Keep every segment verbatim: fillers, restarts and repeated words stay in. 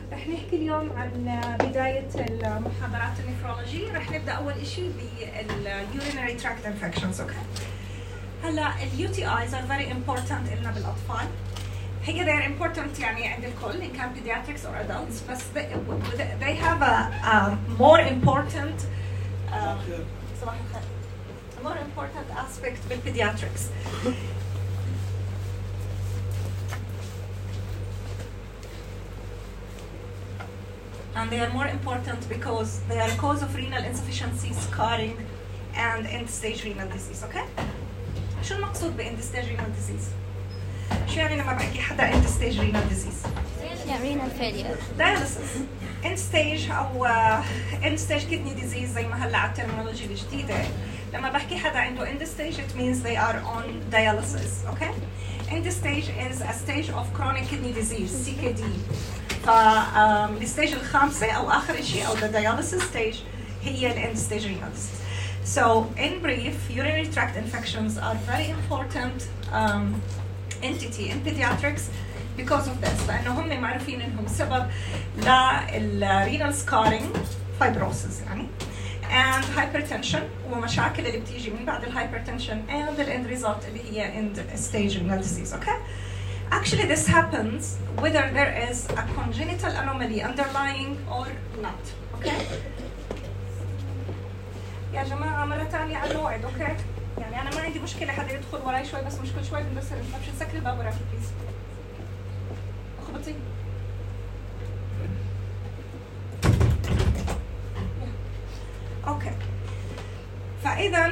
رح نحكي اليوم عن بداية المحاضرات النفرولوجي. رح نبدأ أول شيء بالurinary tract infections. أوكي. هلا ال U T Is are very important إلنا بالأطفال. هي they are important يعني عند الكل إن كان pediatrics or adults، بس they, they have a, a more important uh, صباح الخير a more important aspect بالpediatrics. And they are more important because they are a cause of renal insufficiency, scarring, and end-stage renal disease. Okay? شو المقصود ب end-stage renal disease؟ شو يعني لما بحكي حدا end-stage renal disease؟ يعني renal failure. dialysis. end-stage أو uh, end-stage kidney disease زي ما هلا على الترمينولوجي الجديدة. لما بحكي حدا عنده end-stage it means they are on dialysis. Okay? end-stage is a stage of chronic kidney disease, C K D. فالستيج الخامسة أو آخر شيء أو the dialysis stage هي ال end stage renal disease. So in brief, urinary tract infections are very important um, entity in pediatrics because of this. لأنه هم معروفين إنهم سبب لل renal scarring, fibrosis يعني, and hypertension ومشاكل اللي بتيجي من بعد ال hypertension and the end result اللي هي end stage renal disease. Okay? Actually, this happens whether there is a congenital anomaly underlying or not. Okay? يا جماعة مرة ثانية على الموعد. Okay? يعني أنا ما عندي مشكلة حدا يدخل وراي شوي، بس مش كل شوي بندرسل. مش نسكر الباب وراك بليز. أخبطي. Okay. فإذا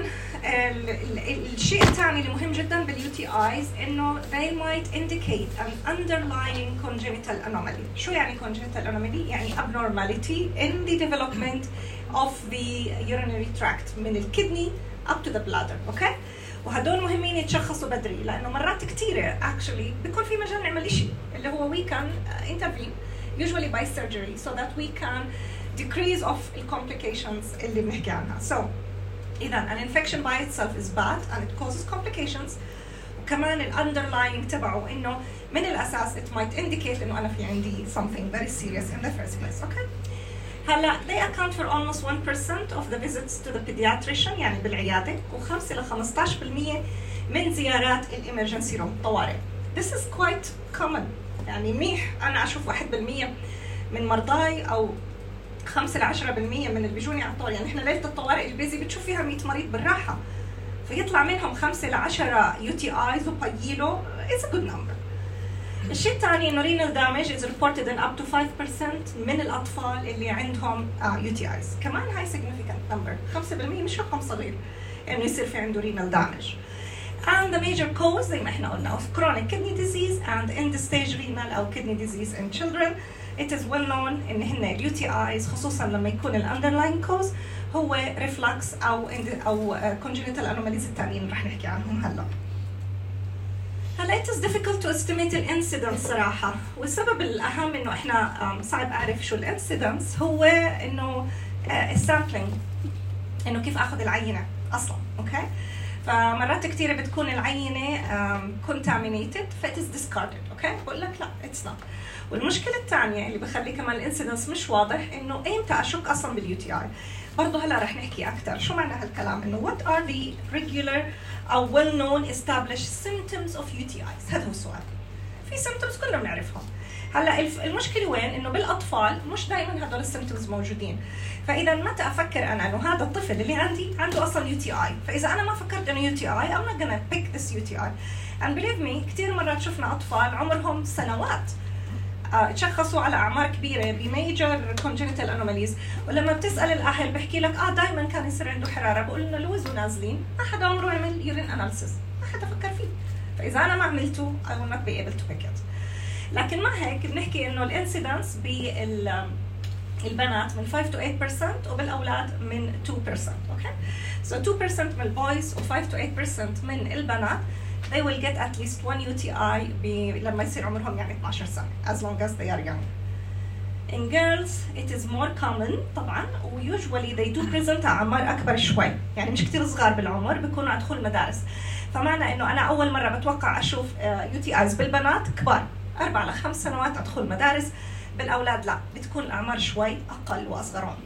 الشيء الثاني اللي مهم جدا باليو تي ايز انه they might indicate an underlying congenital anomaly. شو يعني congenital anomaly؟ يعني abnormality in the development of the urinary tract من الكدني up to the bladder. اوكي؟ وهدول مهمين يتشخصوا بدري لانه مرات كثيره actually بيكون في مجال نعمل شيء اللي هو we can intervene usually by surgery so that we can decrease of the complications اللي بنحكي عنها. So إذا an infection by itself is bad and it causes complications. وكمان ال underlying تبعه إنه من الأساس it might indicate إنه أنا في عندي something very serious in the first place. Okay? هلا they account for almost one percent of the visits to the pediatrician يعني بالعيادة وخمسة ل خمسة عشر بالمية من زيارات ال emergency room طوارئ. This is quite common. يعني منيح أنا أشوف واحد بالمية من مرضاي أو خمسة لعشرة بالمية من اللي بيجوني على الطوارئ. يعني احنا ليلة الطوارئ البيزي بتشوف فيها مية مريض بالراحة فيطلع منهم خمسة لعشرة يو تي ايز وبايلو is a good number. الشيء الثاني انه renal damage is reported in up to five percent من الأطفال اللي عندهم يو تي ايز. كمان هاي significant number. خمسة بالمية مش رقم صغير انه يصير في عنده renal damage. And the major cause زي ما احنا قلنا of chronic kidney disease and end stage renal أو kidney disease in children. It is well known إن هن ال U T Is خصوصاً لما يكون ال underlying cause هو reflux أو أو congenital anomalies التانيين رح نحكي عنهم هلا. هلا it is difficult to estimate ال incidence صراحة، والسبب الأهم إنه إحنا صعب أعرف شو ال incidence هو إنه السامبلينج، إنه كيف أخذ العينة أصلاً، أوكي؟ فمرات كثيرة بتكون العينة contaminated ف it is discarded، أوكي؟ بقول لك لا it's not. والمشكلة الثانية اللي بخلي كمان الانسيدنس مش واضح انه ايمتى اشك اصلا باليو تي اي. برضه هلا رح نحكي اكثر شو معنى هالكلام انه what are the regular او well known established symptoms of يو تي ايز. هذا هو السؤال. في symptoms كلنا بنعرفهم. هلا المشكلة وين؟ انه بالاطفال مش دائما هدول السيمتومز موجودين. فاذا متى افكر انا انه هذا الطفل اللي عندي عنده اصلا يو تي اي، فاذا انا ما فكرت انه يو تي اي I'm not gonna pick this يو تي اي. and believe me كثير مرات شفنا اطفال عمرهم سنوات تشخصوا على اعمار كبيره بميجر congenital anomalies، ولما بتسال الاهل بحكي لك اه دائما كان يصير عنده حراره، بقول لنا لوز ونازلين، ما حدا عمره عمل يورين اناليسيس، ما حدا فكر فيه. فاذا انا ما عملته I will not be able to pick it. لكن مع هيك بنحكي انه الانسيدنس بالبنات من five to eight percent وبالاولاد من two percent. اوكي؟ so two percent من البويز و five to eight percent من البنات they will get at least one يو تي اي لما يصير عمرهم يعني اثني عشر سنة as long as they are young. In girls it is more common طبعا و usually they do present أعمار أكبر شوي، يعني مش كتير صغار بالعمر بيكونوا على دخول المدارس. فمعنى إنه أنا أول مرة بتوقع أشوف يو تي ايز بالبنات كبار أربع لخمس سنوات أدخل مدارس بالاولاد لا، بتكون الاعمار شوي اقل واصغرون.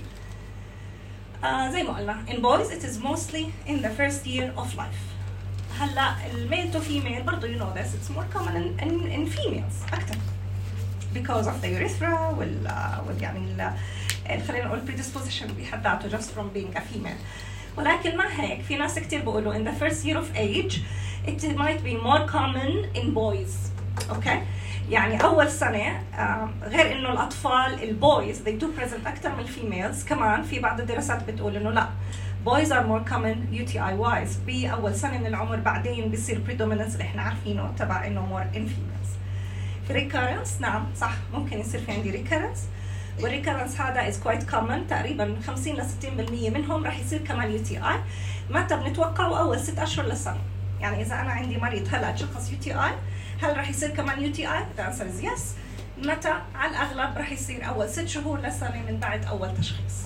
آه زي ما قلنا in boys it is mostly in the first year of life. هلا الميل تو فيميل برضه you know this it's more common in, in, in females اكثر because of the urethra وال وال يعني خلينا نقول predisposition بحد ذاته just from being a female. ولكن مع هيك في ناس كثير بيقولوا in the first year of age it might be more common in boys. اوكي okay? يعني اول سنه غير انه الاطفال البويز they do present اكثر من الفيميلز، كمان في بعض الدراسات بتقول انه لا boys are more common يو تي آي wise باول سنه من العمر، بعدين بيصير predominance اللي احنا عارفينه تبع انه more in females. في recurrence نعم صح ممكن يصير في عندي recurrence، والريكرنس هذا is quite common، تقريبا خمسين ل ستين بالمية منهم راح يصير كمان يو تي آي. متى بنتوقعه؟ اول ست اشهر للسنه. يعني اذا انا عندي مريض هلا تشخص يو تي آي، هل راح يصير كمان يو تي آي؟ the answer is yes. متى؟ على الاغلب راح يصير اول ست شهور لسنه من بعد اول تشخيص.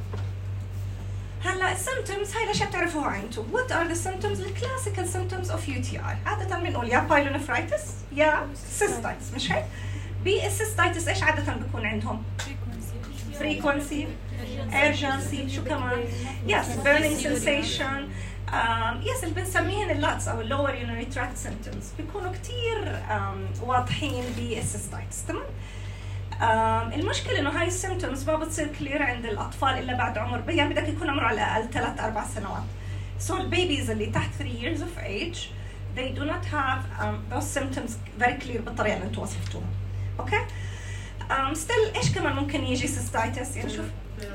هلا السيمتومز هاي الاشياء بتعرفوها انتم. what are the symptoms الكلاسيكال symptoms of يو تي آي؟ عاده بنقول يا بايلونيفرايتس يا سيستايتس، مش هيك؟ بالسيستايتس ايش عاده بيكون عندهم؟ frequency, urgency، شو كمان؟ yes burning sensation. um, yes اللي بنسميهن اللاتس او lower urinary tract symptoms بيكونوا كثير um, واضحين بالسيستايتس. تمام؟ um, المشكله انه هاي السيمتومز ما بتصير كلير عند الاطفال الا بعد عمر، يعني بدك يكون عمره على الاقل ثلاث اربع سنوات. so البيبيز اللي تحت three years of age they do not have um, those symptoms very clear بالطريقه اللي انتم وصفتوها. اوكي؟ um, still ايش كمان ممكن يجي سيستايتس؟ يعني شوف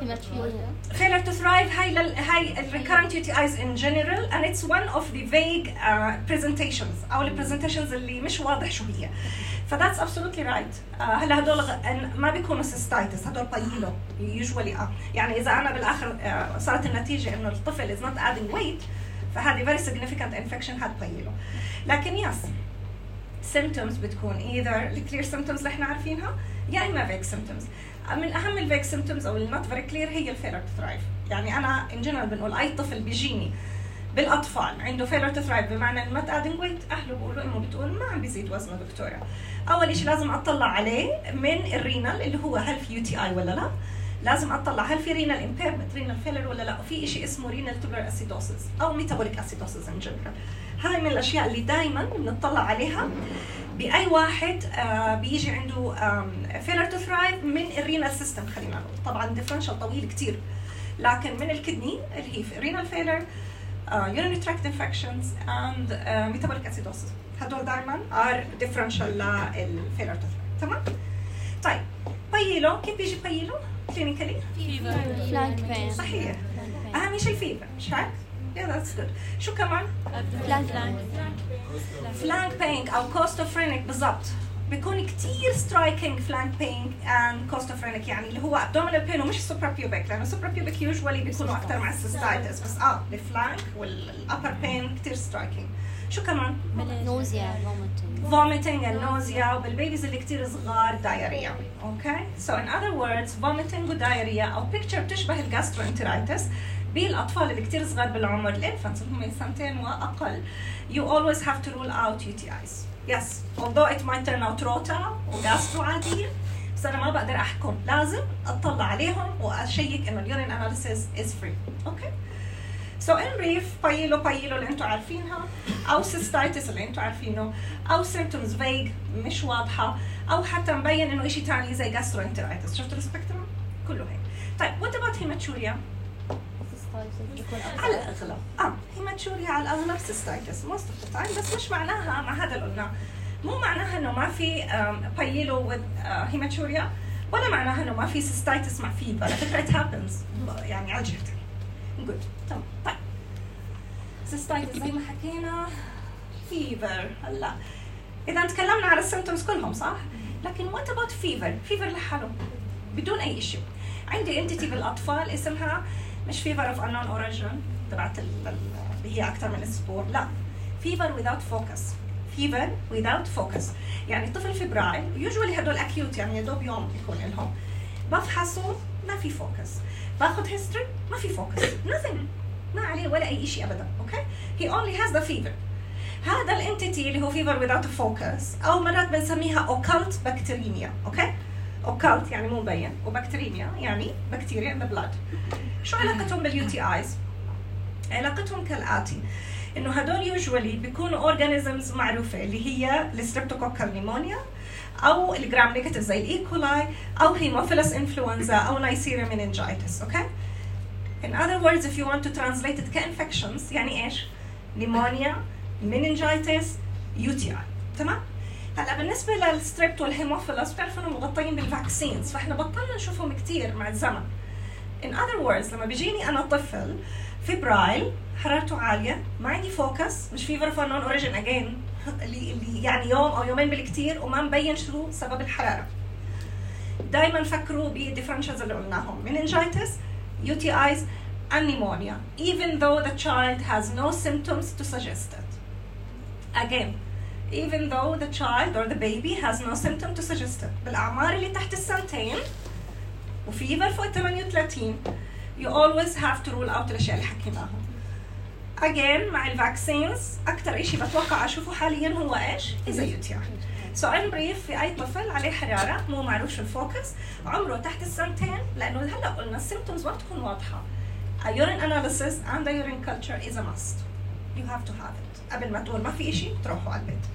failure to thrive هاي لل... هاي recurrent يو تي آيز in general and it's one of the vague uh, presentations او البرزنتيشنز اللي مش واضح شو هي. ف that's absolutely right. uh, هلا هدول غ... ما بيكونوا سيستايتس، هدول بايلو usually اه يعني اذا انا بالاخر uh, صارت النتيجه انه الطفل is not adding weight فهذه very significant infection هاد بايلو. لكن يس symptoms بتكون either الكلير symptoms اللي احنا عارفينها يا اما vague symptoms. من اهم الفيك symptoms او النوت فيري كلير هي الفيلر تو ثرايف. يعني انا ان جنرال بنقول اي طفل بيجيني بالاطفال عنده فيلر تو ثرايف بمعنى النوت ادنج ويت، اهله بيقولوا امه بتقول ما عم بيزيد وزنه دكتوره. اول شيء لازم اطلع عليه من الرينال اللي هو هل في يو تي اي ولا لا، لازم اطلع هل في رينال امبيرمنت رينال فيلر ولا لا، وفي شيء اسمه رينال تولر اسيدوسيس او ميتابوليك اسيدوسيس ان جنرال. هاي من الاشياء اللي دائما بنطلع عليها باي واحد آه بيجي عنده فيلر تو ثرايف من الرينال سيستم. خلينا نقول طبعا ديفرنشال طويل كثير، لكن من الكدني اللي هي رينال فيلر، يورينري تراكت انفكشنز اند ميتابوليك اسيدوسيس، هدول دائما ار ديفرنشال للفيلر تو ثرايف. تمام؟ طيب بايلو كيف بيجي بايلو كلينيكالي؟ فلانك بين. صحيح، اهم شيء الفيفر مش هيك؟ Yeah, that's good. شو كمان؟ فلانك flank pain أو costophrynic بالضبط. بيكون كتير striking flank pain and costophrynic، يعني اللي هو abdominal pain ومش suprapubic، لأنه suprapubic usually بيكونوا أكثر مع السيستايتس، بس آه الفلانك والupper pain كتير striking. شو كمان؟ نوزيا vomiting vomiting and nausea، وبالبيبيز اللي كتير صغار diarrhea. Okay? So in other words vomiting و diarrhea أو picture بتشبه الجاستروانترايتس بالاطفال اللي كثير صغار بالعمر، الانفانتس اللي هم سنتين واقل. you always have to rule out يو تي آيز. yes although it might turn out روتا وجاسترو عاديه، بس انا ما بقدر احكم، لازم اطلع عليهم واشيك انه اليورين اناليسيس از فري. اوكي؟ سو ان بريف بايلو بايلو اللي انتم عارفينها، او سيستايتس اللي انتم عارفينه، او سيمبتومز فيج مش واضحه، او حتى مبين انه شيء ثاني زي جاستروانترايتس. شفتوا السبيكترم؟ كله هيك. طيب وات اباوت هيماتوريا؟ على الاغلب اه هيماتوريا على الاغلب سيستايتس موست اوف ذا تايم، بس مش معناها مع هذا اللي قلناه مو معناها انه ما في بايلو وذ هيماتوريا، ولا معناها انه ما في سيستايتس مع فيفر. على فكره it happens يعني على الجهتين. جود تمام. طيب سيستايتس زي ما حكينا، فيفر. هلا اذا تكلمنا على السيمبتومز كلهم صح، لكن وات اباوت فيفر؟ فيفر لحاله بدون اي شيء. عندي انتيتي بالاطفال اسمها مش فيفر اوف unknown origin تبعت اللي هي اكثر من اسبوع، لا فيفر without focus. فيفر without focus يعني طفل فبرايل، يوجوالي هدول اكيوت يعني يا دوب يوم يكون لهم، بفحصه ما في فوكس، باخذ هيستوري ما في فوكس، nothing، ما عليه ولا اي شيء ابدا. اوكي؟ he only has the fever. هذا الانتيتي اللي هو فيفر without focus او مرات بنسميها occult bacteremia. اوكي؟ اوكالت يعني مو مبين، وبكتيريميا يعني بكتيريا ان ذا بلاد. شو علاقتهم باليو تي ايز؟ علاقتهم كالاتي، انه هدول يوجوالي بيكونوا اورجانيزمز معروفه اللي هي الستريبتوكوكال نيمونيا او الجرام نيجاتيف زي الايكولاي او هيموفيلس انفلونزا او نايسيريا مينينجايتس. اوكي؟ In other words, if you want to translate it كinfections يعني ايش؟ نيمونيا، meningitis، يو تي اي. تمام؟ هلا بالنسبه للستريبت والهيموفيلس بتعرفوا انهم مغطيين بالفاكسينز، فاحنا بطلنا نشوفهم كثير مع الزمن. In other words لما بيجيني انا طفل فيبرايل حرارته عاليه، ما عندي فوكس، مش فيفر فور نون اوريجين اجين اللي اللي يعني يوم او يومين بالكثير وما مبين شو سبب الحراره. دائما فكروا بالديفرنشالز اللي قلناهم، meningitis، يو تي ايز and pneumonia even though the child has no symptoms to suggest it. Again, even though the child or the baby has no symptom to suggest it. بالاعمار اللي تحت السنتين وفيفر فوق ثمانية وثلاثين you always have to rule out الاشياء اللي حكيناهم. Again مع الفاكسينز اكثر شيء بتوقع اشوفه حاليا هو ايش؟ اذا يو تي اي. سو ان بريف في اي طفل عليه حراره مو معروف شو الفوكس، عمره تحت السنتين، لانه هلا قلنا السيمبتومز ما بتكون واضحه. A urine analysis and a urine culture is a must. You have to have it. قبل ما تقول ما في شيء تروحوا على البيت.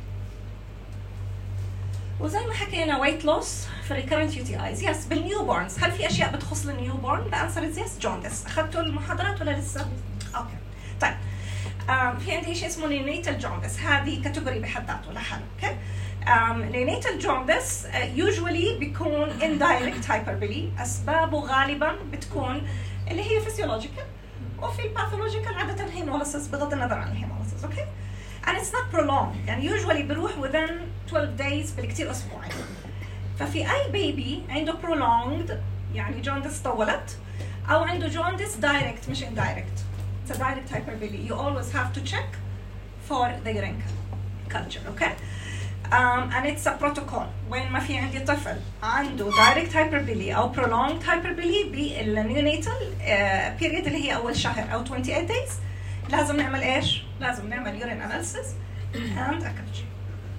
وزي ما حكينا weight loss في recurrent يو تي ايز. Yes بالنيو بورنز، هل في اشياء بتخص النيو بورن؟ The answer is yes. jaundice. اخذتوا المحاضرات ولا لسه؟ اوكي. طيب um, في عندي شيء اسمه neonatal jaundice، هذه كاتيجوري بحد ذاته لحاله، اوكي؟ Um, neonatal jaundice uh, usually بيكون indirect hyperbole، اسبابه غالبا بتكون اللي هي physiological، وفي الباثولوجيكال عادة hemolysis بغض النظر عن الهيموليسيس، اوكي؟ and it's not prolonged، يعني usually بروح within twelve days بالكثير اسبوعين. ففي اي بيبي عنده prolonged يعني jaundice طولت او عنده jaundice direct مش indirect، it's a direct hyperbole، you always have to check for the urine culture، اوكي؟ Um, and it's a protocol. وين ما في عندي طفل عنده direct hyperbole أو prolonged hyperbole بالneonatal uh, period اللي هي أول شهر أو twenty-eight days، لازم نعمل إيش؟ لازم نعمل urine analysis and a culture.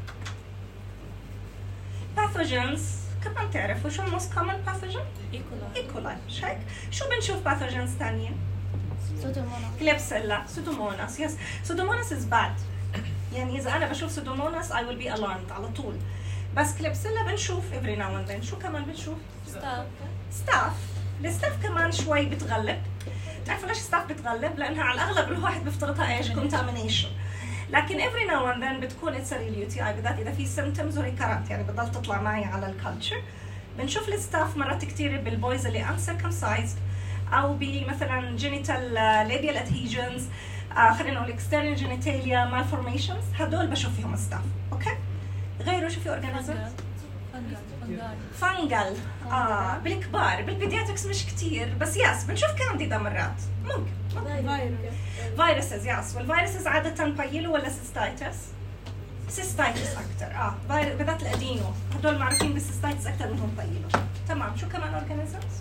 Pathogens كمان تعرفوا شو most common pathogen؟ E. coli. مش هيك؟ شو بنشوف pathogens ثانيين؟ Pseudomonas. Klebsiella, Pseudomonas. Yes, Pseudomonas is bad. يعني إذا أنا بشوف سودوموناس I will be alarmed على طول. بس كليبسيلا بنشوف every now and then. شو كمان بنشوف؟ ستاف. ستاف. الستاف كمان شوي بتغلب. بتعرفوا ليش ستاف بتغلب؟ لأنها على الأغلب الواحد بيفترضها إيش؟ contamination. لكن every now and then بتكون it's a real يو تي اي، بالذات إذا في symptoms recurrent يعني بتضل تطلع معي على الكالتشر. بنشوف الستاف مرات كثير بالبويز اللي uncircumcised أو بمثلا genital labial adhesions. آه خلينا نقول external genitalia malformations، هدول بشوف فيهم ستاف، اوكي؟ غيره شو في اورجانيزمز؟ فانجل. اه بالكبار، بالبيدياتريكس مش كثير، بس ياس بنشوف كانديدا مرات، ممكن. فيروسز ياس، والفيروسز عادة بايلو ولا سيستايتس؟ سيستايتس أكثر، اه بالذات الأدينو، هدول معروفين بالسيستايتس أكثر منهم بايلو. تمام، شو كمان اورجانيزمز؟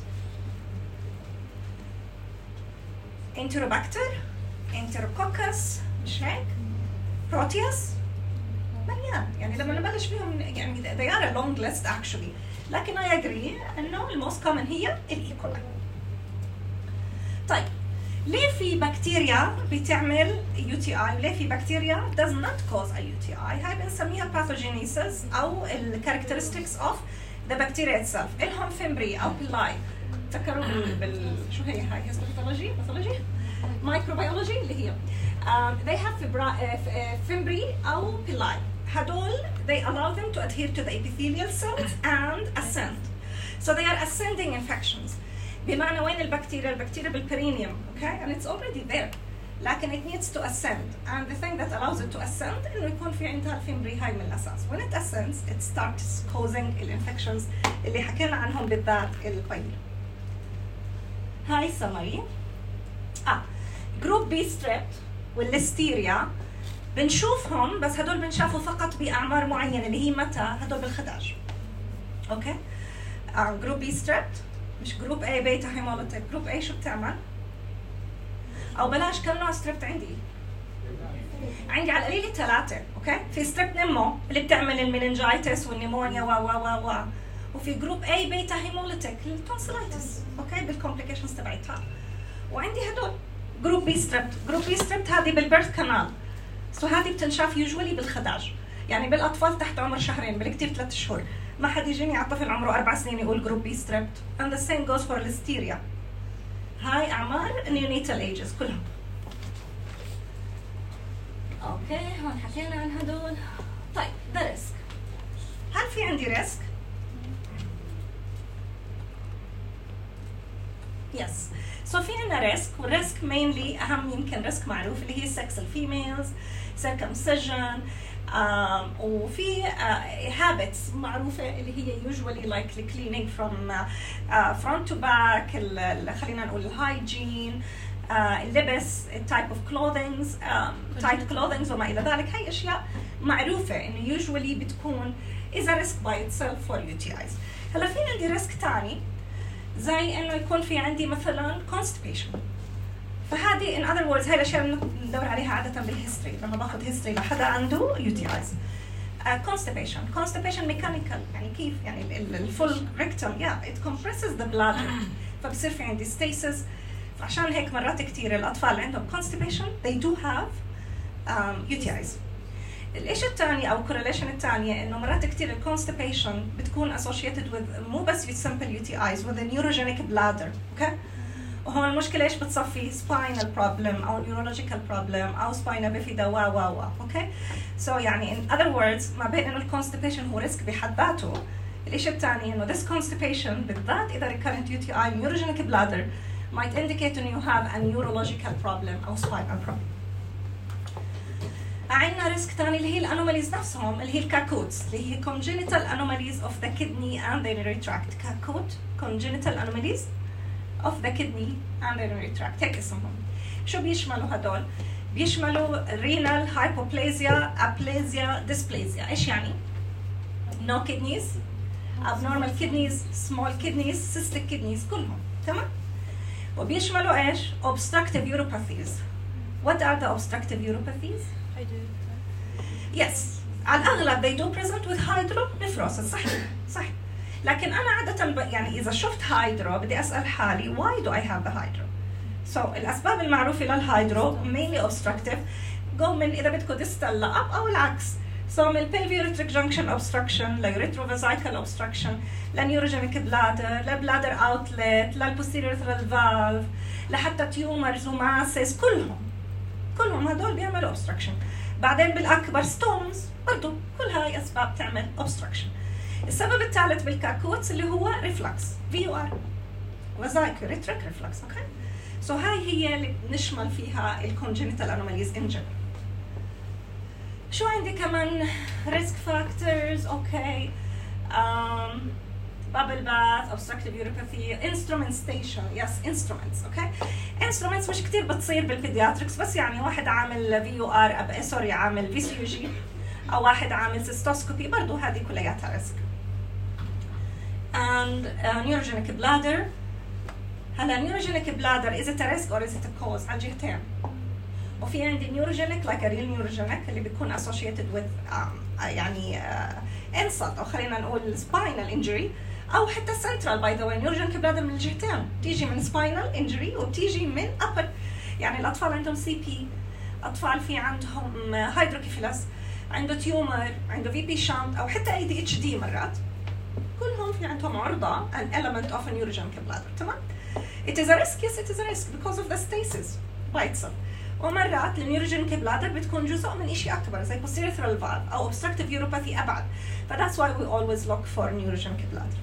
انتروباكتر، انتروكوكس، مش هيك؟ بروتياس مليان، يعني لما نبلش فيهم يعني they are a long list actually، لكن I agree انه الموست كومن هي الايكولاي. طيب ليه في بكتيريا بتعمل يو تي اي وليه في بكتيريا does not cause a يو تي اي؟ هاي بنسميها pathogenesis او ال characteristics of the bacteria itself. الهم فيمبري او بيلاي، تذكروا بال, بال... شو هي هاي هيستوباثولوجي باثولوجي مايكروبيولوجي اللي هي um, they have fibra, uh, fimbriae أو pilae. هدول they allow them to adhere to the epithelial cells and ascend. So they are ascending infections. بمعنى وين البكتيريا؟ البكتيريا بالبرينيوم، okay? And it's already there. لكن it needs to ascend. And the thing that allows it to ascend إنه يكون في عندها الفيمبري هاي من الأساس. When it ascends, it starts causing الانفكشنز اللي حكينا عنهم بالذات البايلو. هاي summary. آه جروب بي ستريب والليستيريا بنشوفهم، بس هدول بنشافوا فقط باعمار معينه اللي هي متى؟ هدول بالخداج، اوكي؟ آه جروب بي ستريب مش جروب اي بيتا هيموليتيك. جروب اي شو بتعمل؟ او بلاش، كم نوع ستريب عندي؟ عندي على القليل ثلاثه، اوكي؟ في ستريب نيمو اللي بتعمل المينينجايتس والنيمونيا و و و و وفي جروب A بيتا هيموليتيك التونسيلايتس اوكي بالكومبليكيشنز تبعتها. وعندي هدول جروب بي ستريبت. جروب بي ستريبت هذه بالبيرث كانال، سو هذه بتنشاف يوجوالي بالخداج، يعني بالاطفال تحت عمر شهرين بالكثير ثلاث شهور. ما حد يجيني على طفل عمره اربع سنين يقول جروب بي ستريبت. and the same goes for listeria. هاي اعمار neonatal ages كلها. اوكي هون حكينا عن هدول. طيب the risk. هل في عندي ريسك؟ يس. سو في عندنا ريسك، والريسك mainly اهم يمكن ريسك معروف اللي هي sex الفيميلز، circumcision، um, وفي uh, habits معروفة اللي هي usually like the cleaning from uh, uh, front to back، خلينا نقول الهايجين، uh, اللبس، type of clothing، um, tight clothing وما إلى ذلك. هاي أشياء معروفة إنه usually بتكون is a risk by itself for U T Is. هلا في عندي ريسك تاني زي إنه يكون في عندي مثلا constipation. فهذه in other words هاي الأشياء اللي ندور عليها عادة بالهيستوري لما باخذ هيستوري لحدا عنده U T Is. uh, constipation constipation mechanical يعني كيف يعني الفول rectum yeah it compresses the bladder فبصير في عندي stasis. فعشان هيك مرات كثير الأطفال اللي عندهم constipation they do have um, U T Is. الإشي الثاني أو correlation الثانية إنه مرات كثير ال constipation بتكون associated with مو بس with simple U T Is with a neurogenic bladder. okay? وهون المشكلة إيش بتصفي spinal problem أو neurological problem أو spina bifida و و و okay? so يعني in other words ما بين إنه ال constipation هو risk بحد ذاته. الإشي الثاني إنه this constipation بالذات إذا recurrent U T I neurogenic bladder might indicate إنه you have a neurological problem أو spinal problem. عندنا ريسك ثاني اللي هي الانوماليز نفسهم اللي هي الكاكوتس اللي هي congenital anomalies of the kidney and the urinary tract. كاكوت congenital anomalies of the kidney and the urinary tract هيك اسمهم. شو بيشملوا هدول؟ بيشملوا renal hypoplasia, aplasia, dysplasia. ايش يعني؟ no kidneys, abnormal kidneys, small kidneys, cystic kidneys كلهم تمام؟ وبيشملوا ايش؟ obstructive uropathies. What are the obstructive uropathies؟ Yes. على الأغلب they do present with hydronephrosis. صح صح. لكن أنا عادة ب... يعني إذا شفت هايدرو بدي أسأل حالي why do I have the hydro؟ So الأسباب المعروفة للهايدرو mainly obstructive go من إذا بدكم distal لأب أو العكس. So من pelvic junction obstruction ل uretrovesical obstruction ل neurogenic bladder ل bladder outlet ل posterior valve لحتى tumors وmasses كلهم كلهم هدول بيعملوا obstruction. بعدين بالأكبر stones برضو كل هاي أسباب تعمل obstruction. السبب الثالث بالكاكوتس اللي هو reflux V U R vascular ureteric reflux. اوكي سو هاي هي اللي بنشمل فيها ال congenital anomalies in general. شو عندي كمان risk factors؟ اوكي um, bubble bath, obstructive uropathy, instrumentation. yes instruments. اوكي instruments مش كتير بتصير بالبيدياتريكس بس يعني واحد عامل في يو ار أب... سوري عامل في سي يو جي او واحد عامل سيستوسكوبي برضو هذه كلياتها ريسك. and uh, neurogenic bladder. هلا neurogenic bladder is it a risk or is it a cause؟ على الجهتين. وفي عندي neurogenic like a real neurogenic اللي بيكون associated with um, يعني uh, insult او خلينا نقول spinal injury او حتى central by the way. neurogenic bladder من الجهتين تيجي من spinal injury وبتيجي من upper. يعني الاطفال عندهم سي بي، اطفال في عندهم هيدروكيفيلس، عنده تيومر، عنده في بي شانت او حتى اي دي اتش دي مرات كلهم في عندهم عرضه an element of a neurogenic bladder. تمام؟ it is a risk. yes it is a risk because of the stasis by itself. ومرات النيوروجينيك بلادر بتكون جزء من شيء اكبر زي posterior valve او obstructive uropathy ابعد. ف that's why we always look for neurogenic bladder.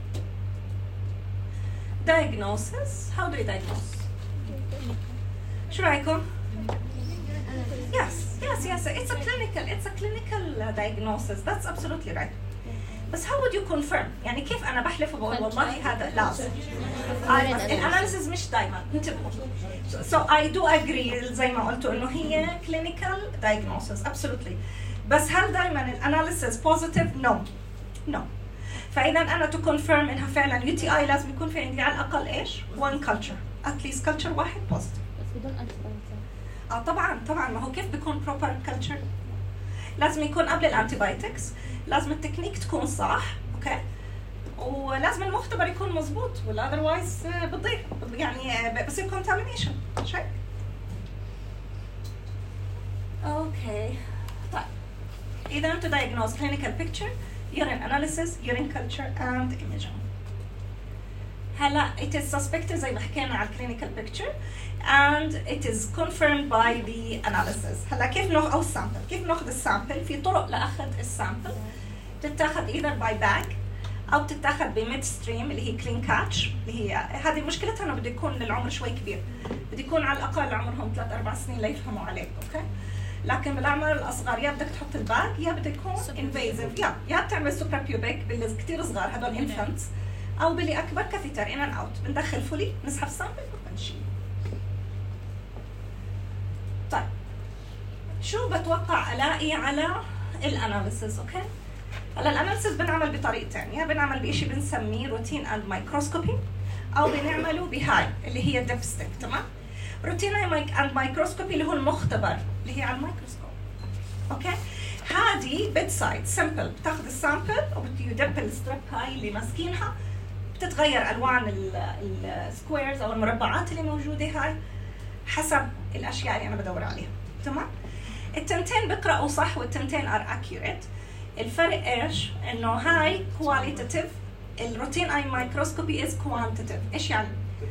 diagnosis. how do you diagnose؟ شو رايكم؟ yes yes yes it's a clinical it's a clinical diagnosis. that's absolutely right. بس how would you confirm؟ يعني كيف أنا بحلف وبقول والله هذا لازم؟ الاناليسيس مش دايما انتبهوا. so I do agree زي ما قلتوا إنه هي clinical diagnosis absolutely. بس هل دايما الاناليسيس positive؟ no no. فإذا أنا to confirm إنها فعلا يو تي آي لازم يكون في عندي على الأقل إيش؟ one culture at least culture واحد positive. بس بدون antibiotics. آه طبعا طبعا ما هو كيف بيكون proper culture؟ لازم يكون قبل الانتيبايوتكس، لازم التكنيك تكون صح، اوكي؟ ولازم المختبر يكون مظبوط ولا اذروايز بتضيع يعني بصير كونتامينيشن. شايف؟ اوكي طيب اذا to diagnose clinical picture urine analysis urine culture and imaging. هلا it is suspected زي ما حكينا على clinical picture and it is confirmed by the analysis. هلا كيف ناخذ او السامبل؟ كيف ناخذ السامبل؟ في طرق لاخذ السامبل بتتاخذ either by bag او بتتاخذ بميد ستريم اللي هي كلين كاتش اللي هي هذه مشكلتها انه بده يكون للعمر شوي كبير، بده يكون على الاقل عمرهم ثلاث اربع سنين ليفهموا عليك، اوكي؟ لكن بالاعمار الاصغر يا بدك تحط الباك يا بدك يكون انفيزيف، يا يا بتعمل سوبرا بيوبيك باللي كثير صغار هدول انفنتس او باللي اكبر كاثيتر ان اند اوت، بندخل فولي نسحب سامبل وبنشيل. طيب شو بتوقع الاقي على الاناليسيس؟ اوكي؟ هلا الاناليسيس بنعمل بطريقتين، يا بنعمل بشيء بنسميه روتين اند مايكروسكوبي او بنعمله بهاي اللي هي ديبستيك، تمام؟ روتين اند مايكروسكوبي اللي هو المختبر اللي هي على الميكروسكوب. اوكي؟ هذه بيد سايد سمبل، بتاخذ السامبل وبتدب الستريب هاي اللي ماسكينها، بتتغير الوان السكويرز او المربعات اللي موجوده هاي حسب الاشياء اللي انا بدور عليها، تمام؟ التنتين بقراوا صح والتنتين ار اكيوريت. الفرق ايش؟ انه هاي كواليتيف، الروتين اي مايكروسكوبي از كوانتيتيف. ايش يعني؟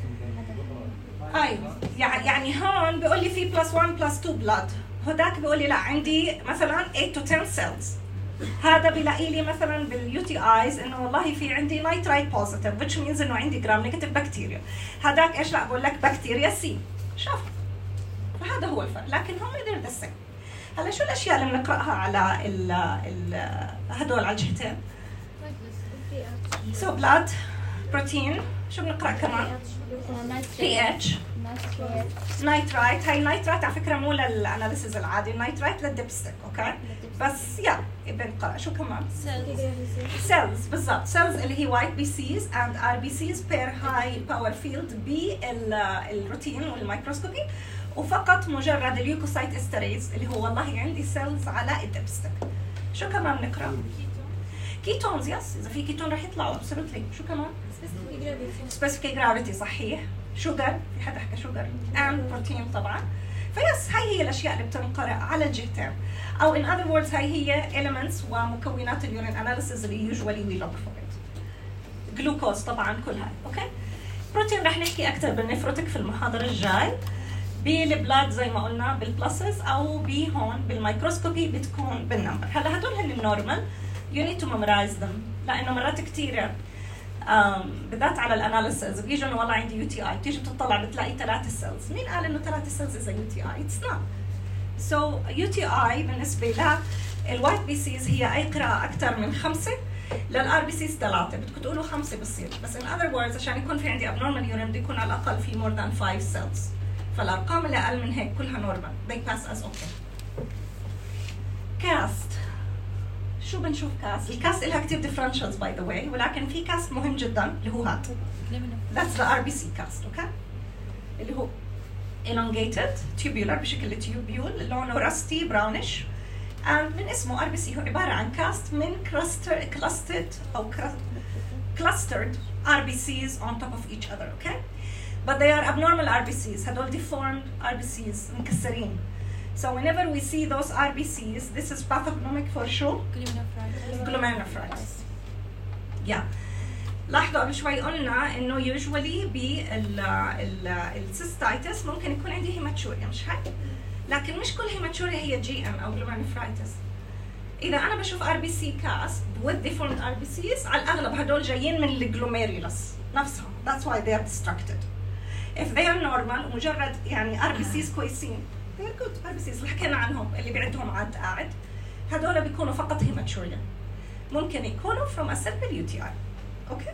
ايوه يعني هون بيقول لي في بلس واحد بلس اثنين بلاد، هداك بيقول لي لا عندي مثلا ثمانية to عشرة سيلز. هذا بلاقي لي مثلا باليو تي ايز انه والله في عندي نايترايت بوزيتيف which means انه عندي جرام نيجاتيف بكتيريا. هذاك ايش؟ لا بقول لك بكتيريا سي. شوف فهذا هو الفرق، لكن هم they're the same. هلا شو الاشياء اللي بنقراها على ال ال هدول على الجهتين؟ سو بلاد، بروتين، شو بنقرا كمان؟ بي اتش، نايترايت. هاي النايترايت على فكره مو للاناليسيز العادي، النايترايت للديبستيك، اوكي؟ بس يا بنقرا شو كمان؟ سيلز بالضبط، سيلز اللي هي وايت بي سيز اند ار بي سيز بير هاي باور فيلد بالروتين والميكروسكوبي، وفقط مجرد اليوكوسايت استريز اللي هو والله عندي سيلز على الدبستك. شو كمان بنقرا؟ كيتونز، يس، اذا في كيتون رح يطلعوا ابسولوتلي. شو كمان؟ سبيسيفيك جرافيتي، صحيح. شوجر، في حدا حكى شوجر، اند بروتين طبعا. فيس هاي هي الاشياء اللي بتنقرا على الجهتين، او in other words هاي هي elements ومكونات اليورين اناليسيز اللي usually we look for it. جلوكوز طبعا كل هاي، اوكي؟ بروتين رح نحكي اكثر بالنفروتك في المحاضره الجاي. بالبلاد زي ما قلنا بالبلسز، او بهون بالميكروسكوبي بتكون بالنمبر. هلا هدول هن النورمال you need to memorize them، لانه مرات كثيره بالذات على الاناليسيز بيجوا انه والله عندي يو تي اي، بتيجي بتطلع بتلاقي ثلاث سيلز، مين قال انه ثلاث سيلز اذا يو تي اي؟ اتس نوت. سو يو تي اي بالنسبه للوايت بي سيز هي اي قراءه اكثر من خمسه، للار بي سيز ثلاثه، بدكم تقولوا خمسه بصير، بس in other words عشان يكون في عندي abnormal urine بده يكون على الاقل في more than five cells، فالارقام اللي اقل من هيك كلها نورمال they pass as okay. كاست، شو بنشوف كاست؟ الكاست لها كثير differentials by the way، ولكن في كاست مهم جدا اللي هو هذا. That's the ار بي سي كاست، اوكي؟ اللي هو elongated tubular بشكل تيوبيول، لونه رستي براونش، and من اسمه ار بي سي هو عباره عن كاست من cluster clustered او clustered ار بي سيز on top of each other، okay? But they are abnormal ار بي سيز، هدول deformed ار بي سيز مكسرين. So whenever we see those ار بي سيز, this is pathognomic for شو؟ glomerulonephritis. Yeah. لاحظوا قبل شوي قلنا انه usually بالسيستايتس ممكن يكون عندي هيماتوريا، مش هيك؟ لكن مش كل هيماتوريا هي جي ام او glomerulonephritis. اذا انا بشوف ار بي سي كاست with deformed ار بي سيز، على الاغلب هدول جايين من الجلوميرولس نفسهم. That's why they are destructed. If they are normal ومجرد يعني ار بي سيز كويسين، they're good ار بي سيز اللي حكينا عنهم اللي بيعدهم عاد قاعد، هدول بيكونوا فقط هيماتوريا. ممكن يكونوا from a simple يو تي اي. اوكي؟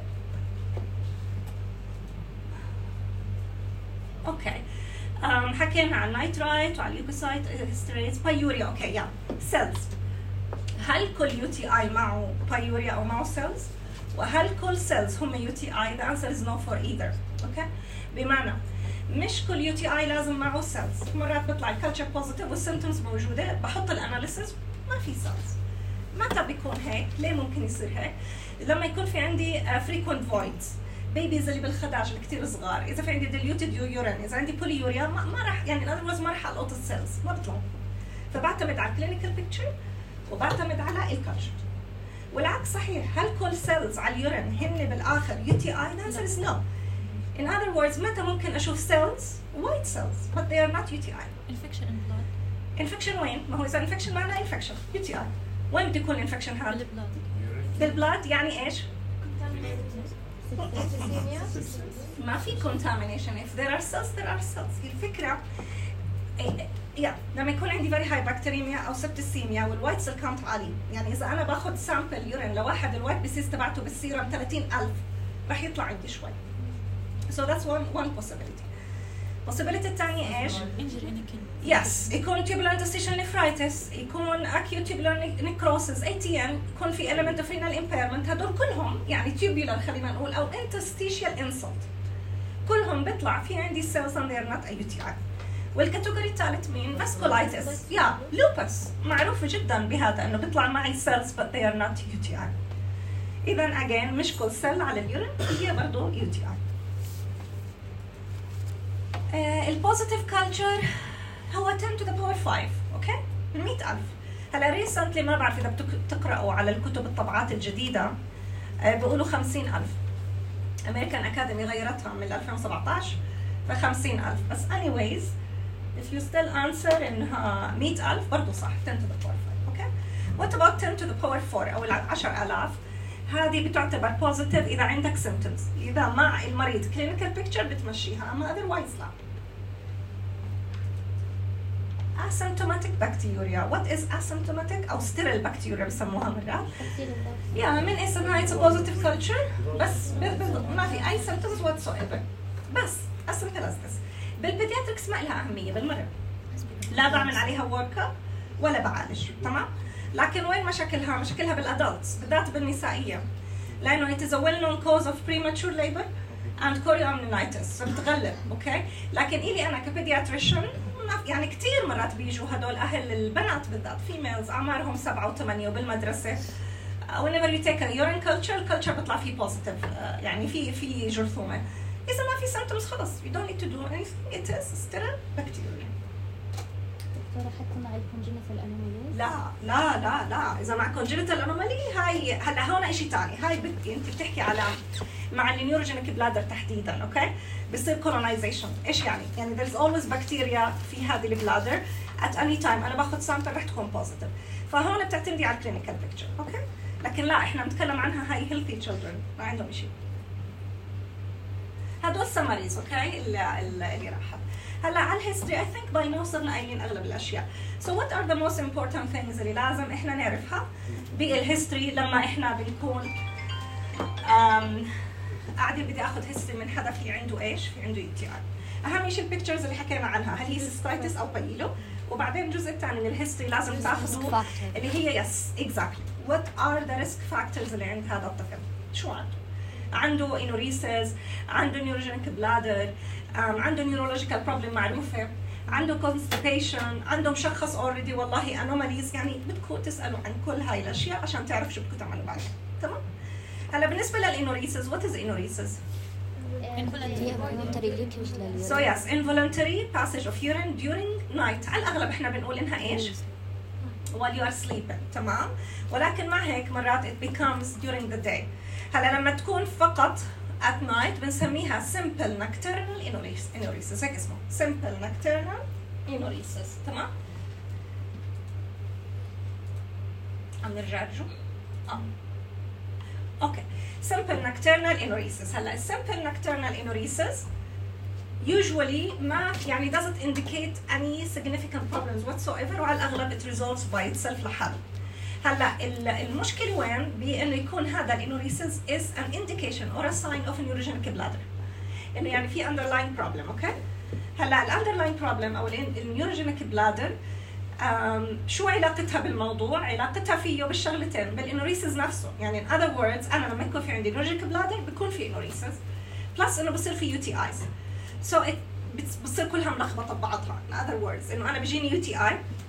اوكي. um, حكينا عن النايترايت وعلى اليوكوسايت هيستريز، بايوريا، اوكي يا سيلز. هل كل يو تي اي معه بايوريا او معه سيلز؟ وهل كل سيلز هم يو تي اي؟ The answer is no for either. اوكي؟ بمعنى مش كل يو تي اي لازم معه سيلز، مرات بيطلع الكلتشر بوزيتيف والسيمتومز موجوده، بحط الاناليسيس ما في سيلز. متى بيكون هيك؟ ليه ممكن يصير هيك؟ لما يكون في عندي frequent voids، بيبيز اللي بالخداج اللي كثير صغار، اذا في عندي diluted urine، اذا عندي بوليوريا ما, ما راح يعني in other words ما راح القط السيلز، ما بيطلعوا. فبعتمد على الكلينيكال بيكتشر وبعتمد على الكالتشر. والعكس صحيح، هل كل سيلز على اليورين هن بالاخر يو تي اي؟ The answer is no. In other words متى ممكن اشوف cells white cells but they are not يو تي اي. infection in blood. infection وين؟ ما هو اذا infection معناه infection يو تي اي. وين بده يكون infection هذا؟ بالبلاد. بالبلاد يعني ايش؟ ما في contamination. If there are cells there are cells. الفكرة يا لما يكون عندي very high bacteremia او septicemia والوايت سيل كاونت عالي، يعني اذا انا باخذ سامبل يورين لواحد الوايت بيسيس تبعته بالسيرم ثلاثين ألف راح يطلع عندي شوي. So that's one one possibility. possibility الثانية ايش؟ injury in the kidney. Yes، يكون tubular interstitial nephritis، يكون acute tubular necrosis، إيه تي إم، يكون في element of renal impairment، هدول كلهم يعني tubular خلينا نقول او interstitial insult. كلهم بيطلع في عندي cells and they are not a يو تي اي. والكاتيجوري الثالث مين؟ فاسكولايتس. يا لوبس معروف جدا بهذا انه بيطلع معي cells but they are not يو تي اي. اذا again مش كل سيل على اليورين هي برضه يو تي اي. البوزيتيف كلتشر هو عشرة to the power خمسة، اوكي؟ من مئة ألف. هلا ريسنتلي ما بعرف اذا بتقراوا على الكتب الطبعات الجديده بيقولوا خمسين ألف. امريكان اكاديمي غيرتها من ألفين وسبعطعش ف خمسين ألف، بس anyways if you still answer انها مئة ألف برضه صح عشرة to the power خمسة، اوكي؟ What about عشرة to the power أربعة او عشرة آلاف؟ هذه بتعتبر بوزيتيف اذا عندك سيمبتومز، اذا مع المريض كلينيكال بيكتشر بتمشيها، اما اذروايز لا. asymptomatic bacteria. What is asymptomatic او sterile bacteria بسموها مرات. يا من اسمها it's a positive culture بس ما في اي symptoms whatsoever. بس as simple as this. بالبيدياتريكس ما لها اهميه بالمره. لا بعمل عليها ورك اب ولا بعالج، تمام؟ لكن وين مشاكلها؟ مشاكلها بالادلتس بالذات بالنسائيه. لانه it is a well known cause of premature labor and chorioamnionitis فبتغلب، اوكي؟ لكن الي انا كبيدياتريشن يعني كثير مرات بيجوا هدول اهل البنات بالذات فيميلز اعمارهم سبعة وثمانية وبالمدرسه whenever you take a urine culture الكلتشر بيطلع فيه بوزيتيف، يعني في في جرثومه. اذا ما في symptoms خلص you don't need to do anything, it is sterile bacteria. دكتورة حتى مع الكونجنتال انوماليز؟ لا لا لا لا، اذا مع كونجنتال انومالي هاي هلا هون شيء ثاني، هاي بدي انت بتحكي على مع النيوروجينيك بلادر تحديدا، اوكي؟ بصير كولونايزيشن، ايش يعني؟ يعني there's always bacteria في هذه البلادر at any time، انا باخذ سامبل رح تكون بوزيتيف، فهون بتعتمدي على الكلينيكال بيكتشر، اوكي؟ لكن لا احنا بنتكلم عنها هاي healthy children ما عندهم شيء. هدول سمريز، اوكي؟ اللي اللي راحت. هلا على الهيستوري I think by now صرنا قايلين اغلب الاشياء. So what are the most important things اللي لازم احنا نعرفها بالهيستوري لما احنا بنكون um, قاعدين بدي اخذ هيستوري من حدا في عنده ايش؟ في عنده يو تي اي. اهم شيء البيكتشرز اللي حكينا عنها، هل هي سيستايتس او بايلو، وبعدين الجزء الثاني من الهيستوري لازم تاخذوا اللي هي يس اكزاكتلي وات ار ذا ريسك فاكتورز اللي عند هذا الطفل، شو عنده؟ عنده انوريسز، عنده نيوروجينيك بلادر، عنده نيورولوجيكال بروبلم معروفه، عنده كونستيبيشن، عنده مشخص اوريدي والله انوماليز، يعني بدكم تسالوا عن كل هاي الاشياء عشان تعرفوا شو بدكم تعملوا بعدين، تمام؟ هلا بالنسبه للانوريسز، وات از انوريسز؟ involuntary leakage للurine. So yes, involuntary passage of urine during night. على الأغلب إحنا بنقول إنها إيش؟ while you are sleeping، تمام؟ ولكن مع هيك مرات it becomes during the day. هلا لما تكون فقط at night بنسميها simple nocturnal enuresis، هيك اسمه simple nocturnal enuresis، تمام؟ عم نرجع رجوع؟ آه. اوكي simple nocturnal enuresis. هلا simple nocturnal enuresis usually ما يعني doesn't indicate any significant problems whatsoever، وعلى الاغلب it resolves by itself لحاله. هلا المشكله وين؟ بانه يكون هذا الانوريسيس is an indication or a sign of a neurogenic bladder، انه يعني في underlying problem، اوكي؟ هلا الاندرلاين بروبلم او النيوروجينيك بلادر شو علاقتها بالموضوع؟ علاقتها فيه بالشغلتين، بالانوريسيس نفسه، يعني in other words انا لما يكون في عندي نيوروجينيك بلادر بيكون في انوريسيس بلس انه بصير في يو تي ايز، سو بتصير كلها ملخبطه ببعضها. in other words انه انا بيجيني يو تي اي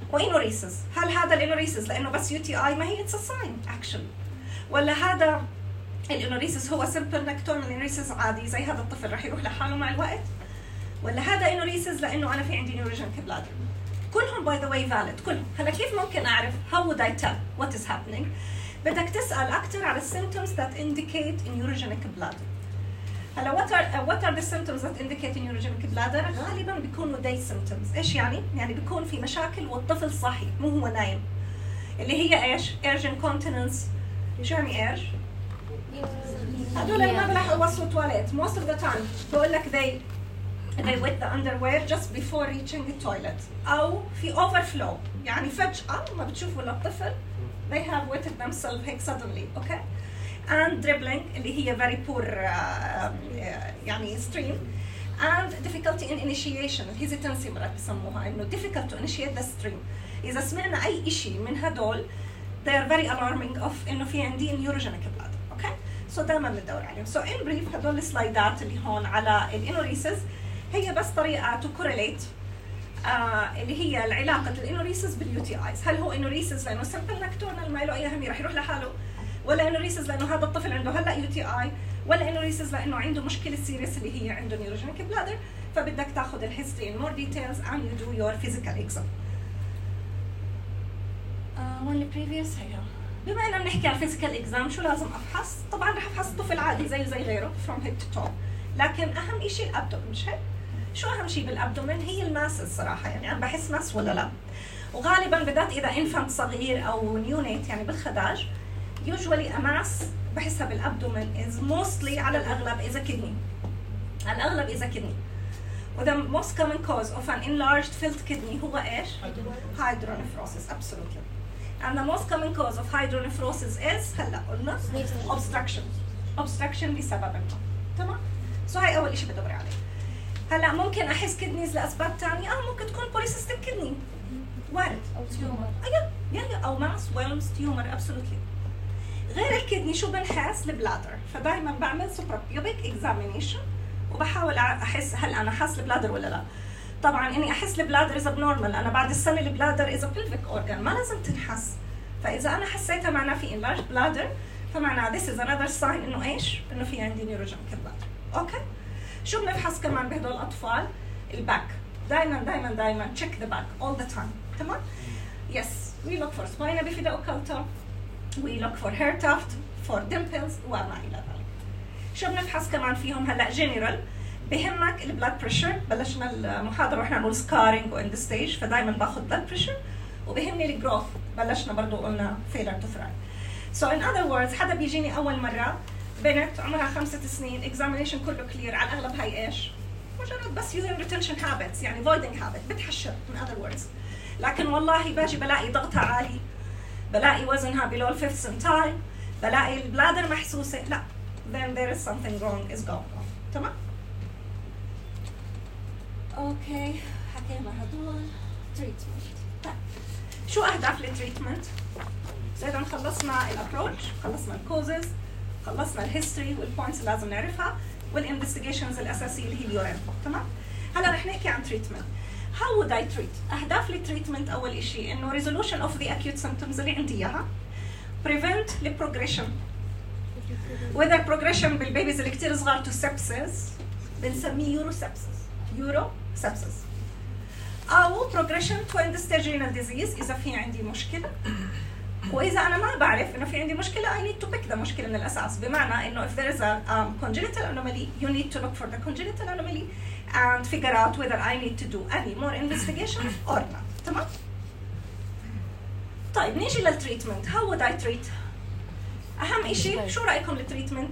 وانوريسز. هل هذا الانوريسز لانه بس يو تي اي؟ ما هي اتس ساين اكشن. ولا هذا الانوريسز هو سمبل نكتورنال انوريسز عادي زي هذا الطفل رح يروح لحاله مع الوقت؟ ولا هذا انوريسز لانه انا في عندي نيوروجينيك بلادر؟ كلهم باي ذا واي فاليد كلهم. هلا كيف ممكن اعرف؟ how would I tell what is happening؟ بدك تسال اكثر على السيمبتومز that indicate neurogenic bladder. هلا what are what are the symptoms that indicate neurogenic bladder؟ غالبا بيكونوا day symptoms. ايش يعني؟ يعني بيكون في مشاكل والطفل صاحي مو هو نايم. اللي هي ايش؟ urge incontinence. شو يعني urge؟ هدول اللي ما بيلحقوا يوصلوا تواليت most of the time بقول لك they they wet the underwear just before reaching the toilet. أو في overflow يعني فجأة ما بتشوفوا للطفل they have wetted themselves هيك suddenly. okay. and dribbling اللي هي very poor uh, يعني stream. and difficulty in initiation hesitancy مرات بسموها إنه difficult to initiate the stream. إذا سمعنا أي شيء من هدول they are very alarming of إنه في عندي neurogenic bladder. okay. so دائما بندور عليهم. so in brief هدول السلايدات اللي هون على الانوريسز هي بس طريقه تو كورليت آه اللي هي العلاقه الانوريسز باليو تي ايز. هل هو انوريسز لانه سمبل نكتورنال ما له اي اهميه رح يروح لحاله؟ ولا انوريسز لانه هذا الطفل عنده هلا يو تي اي؟ ولا انوريسز لانه عنده مشكله سيريس اللي هي عنده نيوروجينيك بلادر؟ فبدك تاخذ الهيستوري ان مور ديتيلز and you do your physical exam. آه وين البريفيوس هي؟ بما اننا بنحكي على الفيزيكال اكزام شو لازم افحص؟ طبعا رح افحص الطفل عادي زيه زي غيره from head to toe. لكن اهم شيء الابدومن مش هيك؟ شو اهم شيء بالابدومن؟ هي الماس الصراحه. يعني انا بحس ماس ولا لا؟ وغالبا بالذات اذا انفانت صغير او نيونيت يعني بالخداج يوجوالي اماس بحسها بالابدومن از موستلي على الاغلب اذا كدني. على الاغلب اذا كدني. وذا most common cause of an enlarged filled kidney هو ايش؟ hydronephrosis. absolutely. and the most common cause of hydronephrosis is هلا قلنا obstruction. obstruction بسبب النوم. تمام؟ سو هاي اول شيء بدور عليه. هلا ممكن احس كدنيز لاسباب ثانيه. اه ممكن تكون بوليسيستيك كدني وارد او تيومر. ايوه يعني او ماس ويلمز تيومر ابسولوتلي. غير الكدني شو بنحس؟ البلادر. فدائما بعمل سوبرابيوبيك اكزامينيشن وبحاول احس هل انا حاس البلادر ولا لا. طبعا اني احس البلادر اذا بنورمال انا بعد السنه البلادر اذا بلفيك اورجان ما لازم تنحس. فاذا انا حسيتها معناه في انلارج بلادر فمعناه this is another sign انه ايش؟ انه في عندي نيوروجينيك بلادر. اوكي. شو بنفحص كمان بهدول الاطفال؟ الباك. دائما دائما دائما check the back all the time. تمام؟ yes we look for spina bifida occulta we look for hair tuft for dimples وما الى ذلك. شو بنفحص كمان فيهم هلا جنرال؟ بهمك البلاد بريشر. بلشنا المحاضره واحنا نقول سكارينج واند ستيج فدائما باخذ بلاد بريشر. وبهمني الجروث. بلشنا برضه قلنا فيلر تو ثرايف. so in other words حدا بيجيني اول مره بنت عمرها خمسة سنين اكزامينيشن كله كلير على الاغلب هاي ايش؟ مجرد بس يورين ريتنشن هابتس يعني فويدنج هابت بتحشر in other words. لكن والله باجي بلاقي ضغطها عالي بلاقي وزنها below الفيفث سنتايل بلاقي البلادر محسوسه لا then there is something wrong is going on. تمام؟ اوكي حكينا هدول تريتمنت. طيب شو اهداف التريتمنت؟ اذا خلصنا الابروتش خلصنا الكوزز خلصنا الهيستوري والبوينتس اللي لازم نعرفها والانفستيجيشنز الاساسيه اللي هي اليورين. تمام؟ هلا رح نحكي عن تريتمنت. How would I treat؟ اهداف التريتمنت اول شيء انه resolution of the acute symptoms اللي عندي اياها. prevent the progression. whether progression بالبيبيز اللي كثير صغار to sepsis بنسميه يورو sepsis. يورو sepsis. او progression to end stage renal disease اذا في عندي مشكله. واذا انا ما بعرف انه في عندي مشكله I need to pick the مشكله من الاساس. بمعنى انه if there is a um, congenital anomaly you need to look for the congenital anomaly and figure out whether I need to do any more investigation or not. تمام؟ طيب نيجي للتريتمنت. how would I treat؟ اهم شيء شو رايكم بالتريتمنت؟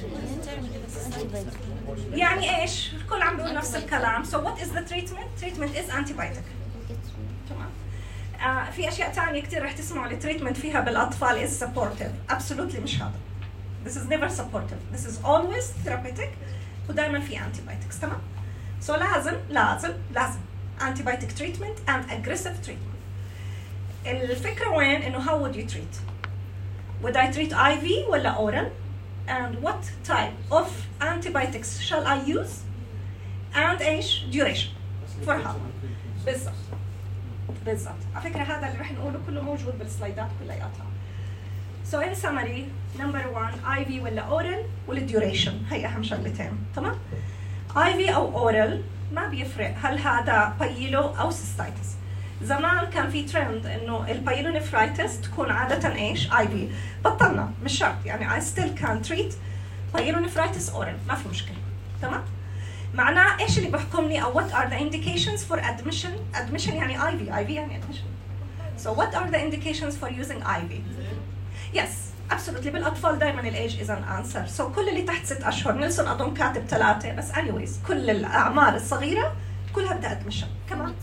يعني ايش؟ الكل عم بيقول نفس الكلام. so what is the treatment؟ treatment is antibiotic. تمام؟ آه في اشياء ثانيه كثير رح تسمعوا التريتمنت فيها بالاطفال is supportive. absolutely مش هذا. this is never supportive. this is always therapeutic ودائما في antibiotics. تمام؟ so لازم لازم لازم antibiotic treatment and aggressive treatment. الفكره وين؟ انه how would you treat؟ would I treat آي في ولا oral؟ and what type of antibiotics shall I use؟ and ايش؟ duration for how long؟ بالضبط. بالضبط. على فكره هذا اللي رح نقوله كله موجود بالسلايدات كلياتها. So in summary, number one, آي في ولا oral ولا duration، هي أهم شغلتين، تمام؟ آي في أو oral ما بيفرق هل هذا بايلو أو سيستايتس. زمان كان في ترند إنه البايلونيفرايتس تكون عادة إيش؟ آي في. بطلنا مش شرط، يعني I still can treat بايلونيفرايتس oral، ما في مشكلة، تمام؟ معناه إيش اللي بحكمني أو what are the indications for admission؟ admission يعني آي في، آي في يعني admission. So what are the indications for using آي في؟ Yes, absolutely. بالأطفال دائما الإيج is an answer. So كل اللي تحت ست أشهر، نيلسون أظن كاتب ثلاثة، بس anyways كل الأعمار الصغيرة كلها بدها أدمشن. كمان.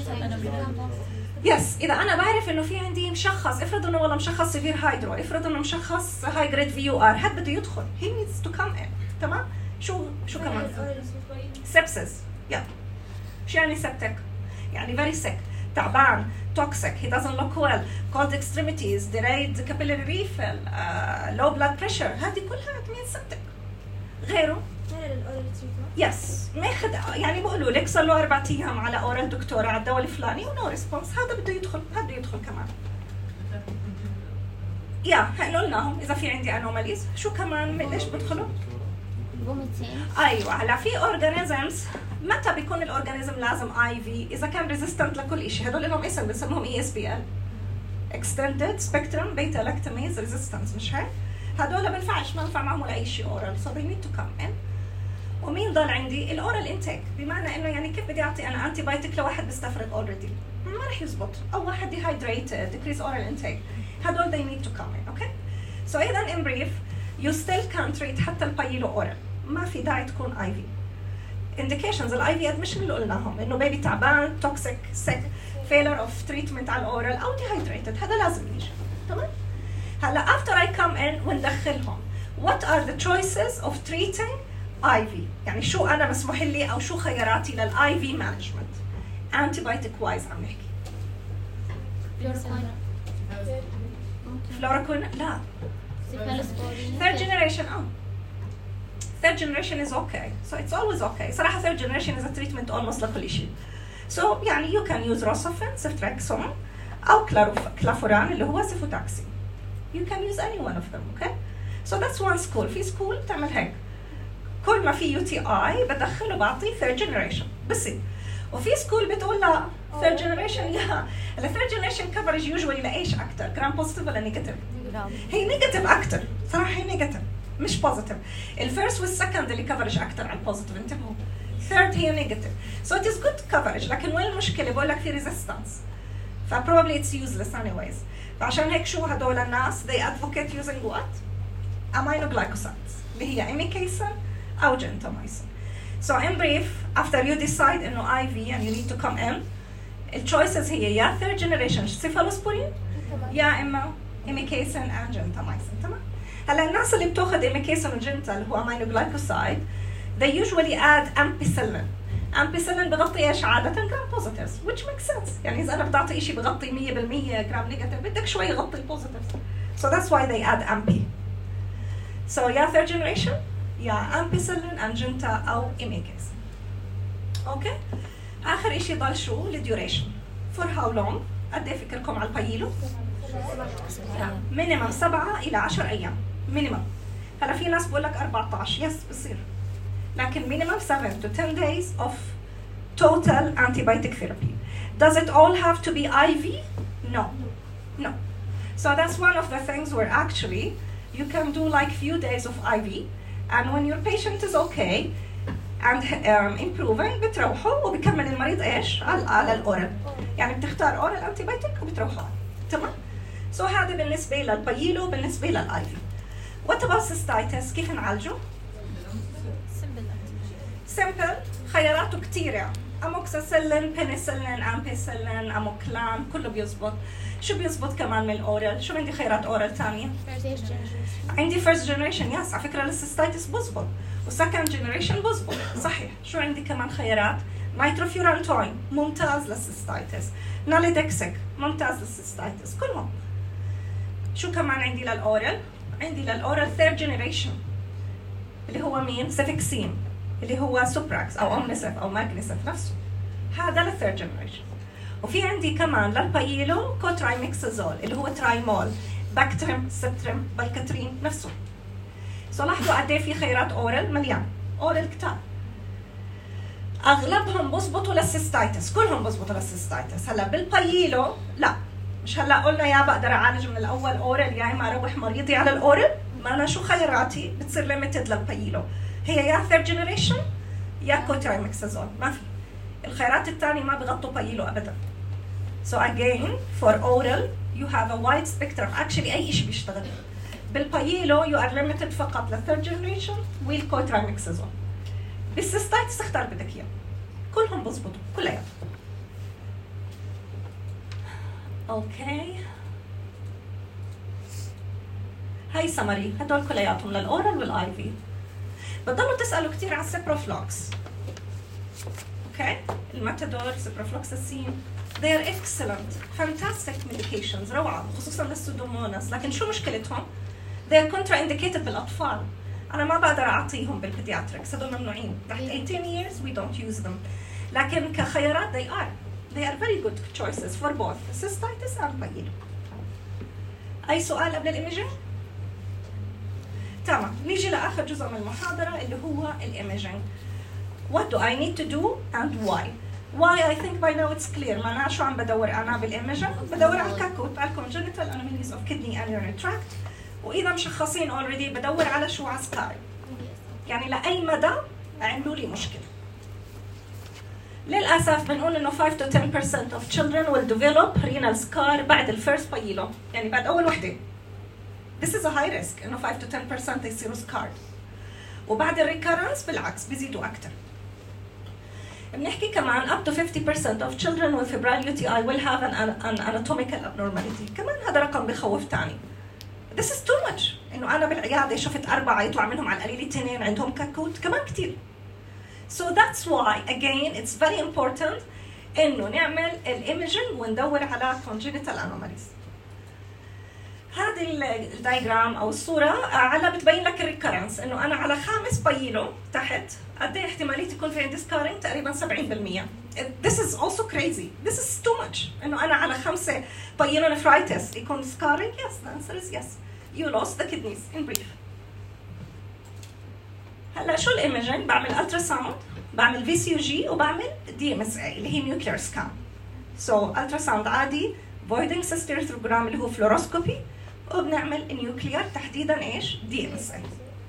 Yes, إذا أنا بعرف إنه في عندي مشخص، افرض إنه والله مشخص سيفير هايدرو، افرض إنه مشخص هاي جريد في يو آر، هاد بده يدخل. He needs to come in. تمام؟ شو شو كمان؟ Sepsis. Yeah. شو يعني septic؟ يعني very sick. تعبان، toxic, he doesn't look well, cold extremities, delayed capillary refill, uh, low blood pressure، هذه كلها تمين septic. غيره؟ غير الأورال تريتمنت؟ يس، ماخذ يعني بقولوا لك صار له أربع أيام على أورال دكتورة على الدواء الفلاني ونو ريسبونس، هذا بده يدخل، هذا بده يدخل كمان. يا هنقول قلناهم إذا في عندي أنوماليز، شو كمان ليش بدخلوا؟ ايوه هلا في اورجانيزمز متى بيكون الاورجانيزم لازم اي في؟ اذا كان ريزيستنت لكل شيء، هدول لهم اسم بنسميهم اي اس بي ال اكستندد سبيكترم بيتا لاكتاميز ريزيستنس، مش هيك؟ هدول ما بينفعش ما بينفع معهم ولا اي شيء اورال، سو ذي نيد تو كم ان. ومين ضل عندي؟ الاورال انتيك، بمعنى انه يعني كيف بدي اعطي انا انتي بايوتيك لواحد بيستفرد اوريدي؟ ما رح يزبط، او واحد ديهايدريتد ديكريز اورال انتيك، هدول they need to come in، اوكي؟ سو اذا in brief you still can't treat حتى البايلو اورال، ما في داعي تكون اي في. indications الاي في ادمشن اللي قلناهم انه بيبي تعبان، توكسيك، سيك، فيلر اوف تريتمنت على الاورال او ديهايدريتد، هذا لازم يجي، تمام؟ هلا after I come in وندخلهم what are the choices of treating آي في؟ يعني شو انا مسموح لي او شو خياراتي للاي في مانجمنت؟ انتيبايوتيك وايز عم نحكي. فلوراكوين لا. third generation اه third generation is okay, so it's always okay. صراحة third generation is a treatment almost لكل شيء. So يعني you can use Rosafen, Ceftriaxone أو Clafuran اللي هو Cefotaxime. You can use any one of them, okay? So that's one school. في school بتعمل هيك. كل ما في يو تي آي بدخله بعطيه third generation بصير. وفي school بتقول لا third generation لا. ال third generation coverage usually لإيش أكتر؟ gram positive ولا negative؟ هي negative أكتر. صراحة هي negative. مش بوزيتيف. الفيرست والسكند اللي كفرج اكثر على البوزيتيف، انتبهوا. ثيرد هي نيجاتيف. سو ات از جود كفرج، لكن وين المشكله؟ بقول لك في ريزيستنس. فبروبلي اتس يوزلس اني وايز. فعشان هيك شو هدول الناس they advocate using what؟ aminoglycosides اللي هي amikacin او gentamicin. So in brief after you decide انه آي في and you need to come in، التشويسز هي يا third generation cephalosporin يا اما amikacin and gentamicin، تمام؟ هلا الناس اللي بتاخذ اميكيسون وجنتا اللي هو امينو جلايكوسايد they usually add ampicillin. ampicillin بغطي ايش عاده؟ جرام بوزيتيفز which makes sense. يعني اذا انا بدي اعطي شيء بغطي مية بالمية جرام نيجاتيف بدك شوي يغطي البوزيتيفز. so that's why they add ampi. so يا third generation يا ampicillin and جنتا او اميكيسون. اوكي اخر شيء ضل شو؟ الديوريشن. for how long؟ قد ايه فكركم على البايلو؟ مينيمم سبعة إلى عشر أيام مينيمم. هلا في ناس بقول لك أربعة عشر، يس بصير، لكن مينيمم seven to ten days of total antibiotic therapy. Does it all have to be آي في? No, no. So that's one of the things where actually you can do like few days of آي في and when your patient is okay and um, improving بتروحوا وبكمل المريض ايش؟ على على الأورال. يعني بتختار أورال antibiotic وبتروحوا، تمام؟ سو so هذا بالنسبة للبايلو بالنسبة للآي في. وات اباوت سيستايتس كيف نعالجه؟ سمبل، خياراته كثيرة، اموكسيسيلين، بنسلين، امبيسلين، اموكلام، كله بيزبط. شو بيزبط كمان من الاورال؟ شو عندي خيارات اورال ثانية؟ عندي فيرست جنريشن يس، على فكرة للسيستايتس بزبط، وسكند جنريشن بزبط، صحيح. شو عندي كمان خيارات؟ نيتروفيورانتوين ممتاز للسيستايتس، ناليدكسيك ممتاز للسيستايتس، كلهم. شو كمان عندي للأورال؟ عندي للأورال ثيرد جنريشن اللي هو مين؟ سيفكسين اللي هو سوبراكس أو أومنيسيف أو ماجنيسيف نفسه، هذا للثيرد جنريشن. وفي عندي كمان للبايلو كوترايميكسازول اللي هو ترايمول، باكتريم، سبتريم، بالكترين نفسه. سو لاحظوا قد ايه في خيارات اورال مليان، اورال كتاب. اغلبهم بزبطوا للسيستايتس، كلهم بزبطوا للسيستايتس. هلا بالبايلو لا، مش هلا قلنا يا بقدر اعالج من الاول اورال يا اما اروح مريضي على الاورال، ما انا شو خياراتي؟ بتصير ليميتد للبايلو، هي يا ثيرد جنريشن يا كوترايميكسازول، ما في. الخيارات الثانيه ما بغطوا بايلو ابدا. So again for oral you have a wide spectrum. Actually اي شيء بيشتغل. بالبايلو you are limited فقط للثيرد جنريشن والكوترايميكسازول. بالسيستايتس تختار بدك اياه. كلهم بزبطوا كلياتهم. اوكي. هاي سمري، هدول كلياتهم للاورال والاي في. بتضلوا تسالوا كثير عن السيبروفلوكس. اوكي؟ الماتادور، سيبروفلوكساسين، they are excellent, fantastic medications، روعة، خصوصا للسودوموناس، لكن شو مشكلتهم؟ they are contraindicated بالاطفال. أنا ما بقدر أعطيهم بالبيدياتريكس، هدول ممنوعين، تحت eighteen years we don't use them. لكن كخيارات they are they are very good choices for both cystitis and بايلو. أي سؤال قبل الإيميجينج؟ تمام، نيجي لآخر جزء من المحاضرة اللي هو الإيميجينج. What do I need to do and why? Why I think by now it's clear. ما أنا شو عم بدور أنا بالإيميجينج؟ بدور على الكاكوت، على congenital anomalies of kidney and urinary tract. وإذا مشخصين already بدور على شو على سكار. يعني لأي مدى عملوا لي مشكلة. للأسف بنقول إنه five to ten percent of children will develop renal scar بعد الفيرست بايلو، يعني بعد أول وحدة. This is a high risk إنه five to ten percent يصيروا scarred. وبعد الريكارنس بالعكس بيزيدوا أكثر. بنحكي كمان up to fifty percent of children with febrile U T I will have an, an anatomical abnormality. كمان هذا رقم بخوف تاني. This is too much. إنه أنا بالعيادة شفت أربعة يطلع منهم على القليل اثنين عندهم كاكوت، كمان كتير. So that's why again it's very important إنه نعمل الإيميجينج وندور على congenital anomalies. هذه الدايجرام أو الصورة على بتبين لك الريكرنس، إنه أنا على خامس بايلو تحت قد إيه احتمالية يكون في عندي سكارينج؟ تقريبا سبعين بالمية. This is also crazy. This is too much. إنه أنا على خمسة بايلو نفرايتس يكون سكارينج؟ Yes, the answer is yes. You lost the kidneys in brief. هلا شو الايميجينج؟ بعمل الترا ساوند، بعمل في سي جي، وبعمل دي ام اس اي اللي هي نيوكلير سكان. سو الترا ساوند عادي، فويدنج سيستيرثروجرام اللي هو فلوروسكوبي، وبنعمل نيوكلير تحديدا ايش؟ دي ام اس اي.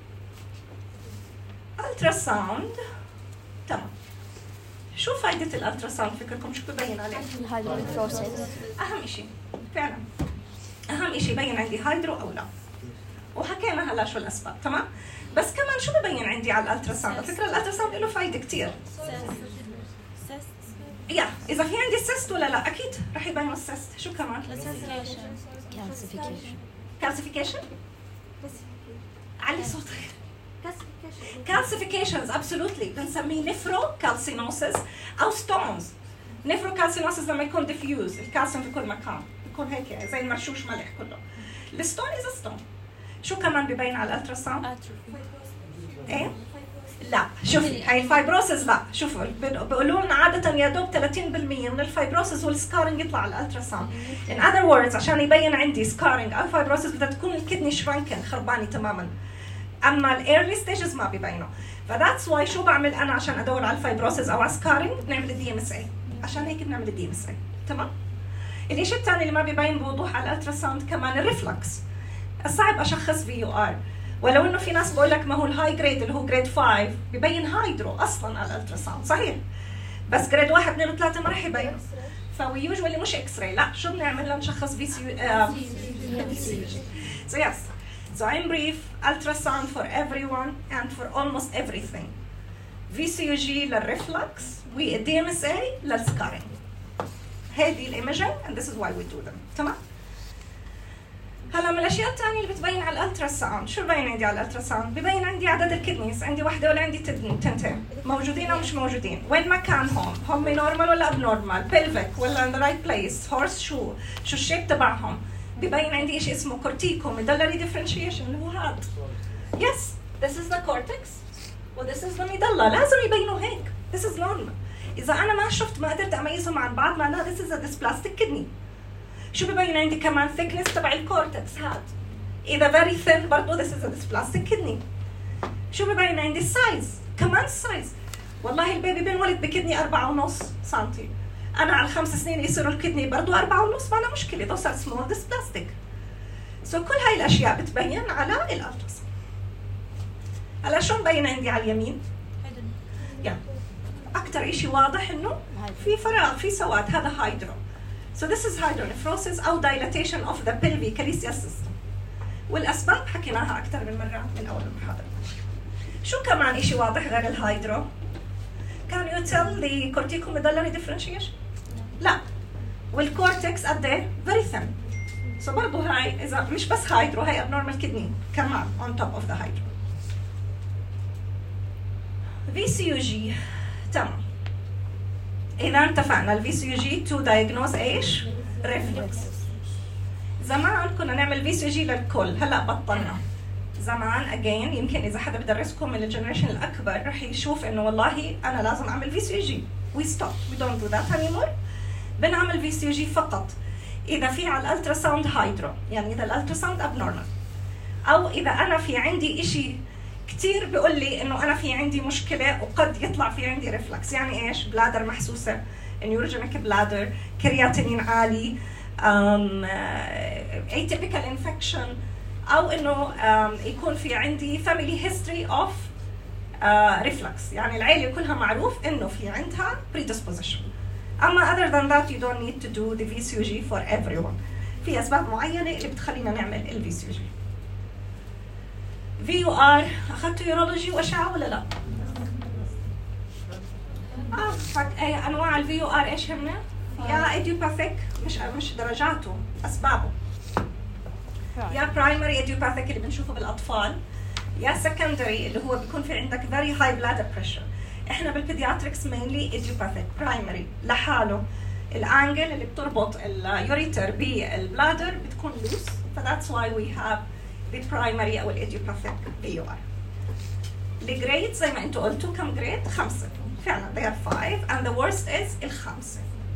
الترا ساوند تمام. شو فائدة الالترا ساوند فكركم؟ شو ببين عليه؟ الهايدروليك بروسيس. أهم شيء فعلا أهم شيء يبين عندي هايدرو أو لا. وحكينا هلا شو الأسباب، تمام؟ بس كمان شو ببين عندي على الالترا ساوند؟ على فكرة الالترا ساوند له فايدة كثير. يا إذا في عندي سيست ولا لا، أكيد رح يبين السيست. شو كمان؟ كالسيفيكيشن. كالسيفيكيشن؟ علي صوتك. كالسيفيكيشنز absolutely بنسميه نفرو كالسينوسيس أو ستونز. نفرو كالسينوسيس لما يكون ديفيوز الكالسيوم في كل مكان، يكون هيك زي المرشوش ملح كله. الستون إذا ستون. شو كمان ببين على الالترا ساوند؟ ايه؟ لا شوفي هاي الفايبروسيس لا، شوفوا بيقولوا لنا عادة يا دوب ثلاثين بالمية من الفايبروسيس والسكارينج يطلع على الالترا ساوند. In other words عشان يبين عندي سكارينج أو فايبروسيس بدها تكون الكدني شرانكن خربانة تماما. أما الايرلي ستيجز ما ببينوا. فذاتس واي شو بعمل أنا عشان أدور على الفايبروسيس أو على سكارينج؟ بنعمل الدي ام اس اي. عشان هيك بنعمل الدي ام اس اي، تمام؟ الشيء الثاني اللي ما بيبين بوضوح على الالترا ساوند كمان الريفلكس. صعب اشخص في يو ار، ولو انه في ناس بقول لك ما هو الهاي جريد اللي هو جريد خمسة ببين هايدرو اصلا على الالترا ساوند، صحيح، بس جريد واحد اثنين وثلاثة ما راح يبين. فوي يوجوالي مش اكس راي، لا شو بنعمل لنشخص في سي جي. So yes, so in brief, ultrasound for everyone and for almost everything. في سي جي للريفلكس والدي ام اس اي للسكارينج. هذه الايميجينج and this is why we do them. تمام؟ هلا من الاشياء الثانيه اللي بتبين على الالترا ساوند، شو ببين عندي على الالترا ساوند؟ ببين عندي عدد الكدنيز، عندي وحده ولا عندي تنتين، موجودين او مش موجودين، وين مكانهم؟ هم نورمال ولا ابنورمال؟ بيلفيك ولا ان ذا رايت بليس؟ هورس شو؟ شو الشيب تبعهم؟ ببين عندي شيء اسمه كورتيكو ميدلري ديفرنشيشن اللي هو هذا. يس، this is the cortex و this is the medulla، لازم يبينوا هيك. This is normal. اذا انا ما شفت ما قدرت اميزهم عن بعض معناها this is a dysplastic kidney. شو ببين عندي كمان thickness تبع الكورتكس هاد. اذا very thin برضه this is a dysplastic kidney. شو ببين عندي السايز كمان السايز. والله البيبي بينولد بكدني أربعة ونص سنتي. أنا على خمس سنين يصيروا الكدني برضو أربعة ونص ما أنا مشكلة توصل سمول ديسبلاستيك. سو so كل هاي الأشياء بتبين على الألتراساوند. هلا شو مبين عندي على اليمين؟ يا أكثر إشي واضح إنه في فراغ في سواد هذا هايدرو. So this is hydronephrosis أو dilatation of the pelvic system. والأسباب حكيناها أكثر من مرة من أول المحاضرة. شو كمان إشي واضح غير الهايدرو؟ Can you tell the corticomedullary differentiation؟ لا. والكورتكس قد إيه؟ very thin. So برضه هاي إذا مش بس هايدرو هاي abnormal kidney كمان on top of the hydro. في سي يو جي تمام. إذا اتفقنا ال في سي يو جي to diagnose إيش؟ reflux. زمان كنا نعمل في سي يو جي للكل، هلا بطلنا. زمان again يمكن اذا حدا بدرسكم من الجنريشن الاكبر رح يشوف انه والله انا لازم اعمل في سي جي. we stop we don't do that anymore. بنعمل في سي جي فقط اذا في على الالتراساوند هايدرو، يعني اذا الالتراساوند ابنورمال، او اذا انا في عندي اشي كثير بيقول لي انه انا في عندي مشكله وقد يطلع في عندي ريفلكس. يعني ايش؟ بلادر محسوسه، نيوروجينيك بلادر، كرياتينين عالي، atypical infection، أو إنه يكون في عندي family history of uh, reflux، يعني العيلة كلها معروف إنه في عندها predisposition. أما other than that you don't need to do the في سي يو جي for everyone. في أسباب معينة اللي بتخلينا نعمل ال في سي يو جي. في يو آر أخذتوا يورولوجي وأشعة ولا لا؟ آه فك أي أنواع ال في يو آر إيش هن؟ يا idiopathic مش مش درجاته أسبابه. يا برايمري ايديوباثيك اللي بنشوفه بالاطفال، يا سكندري اللي هو بيكون في عندك فيري هاي بلادر بريشر. احنا بالبيدياتريكس مينلي ايديوباثيك. برايمري لحاله الانجل اللي بتربط اليوريتر بالبلادر بتكون لوس، فذاتس واي وي هاف ذا برايمري او الايديوباثيك في يو ار. الجريد زي ما انتم قلتوا كم جريد؟ خمسه فعلا they are five and the worst is الخمسه.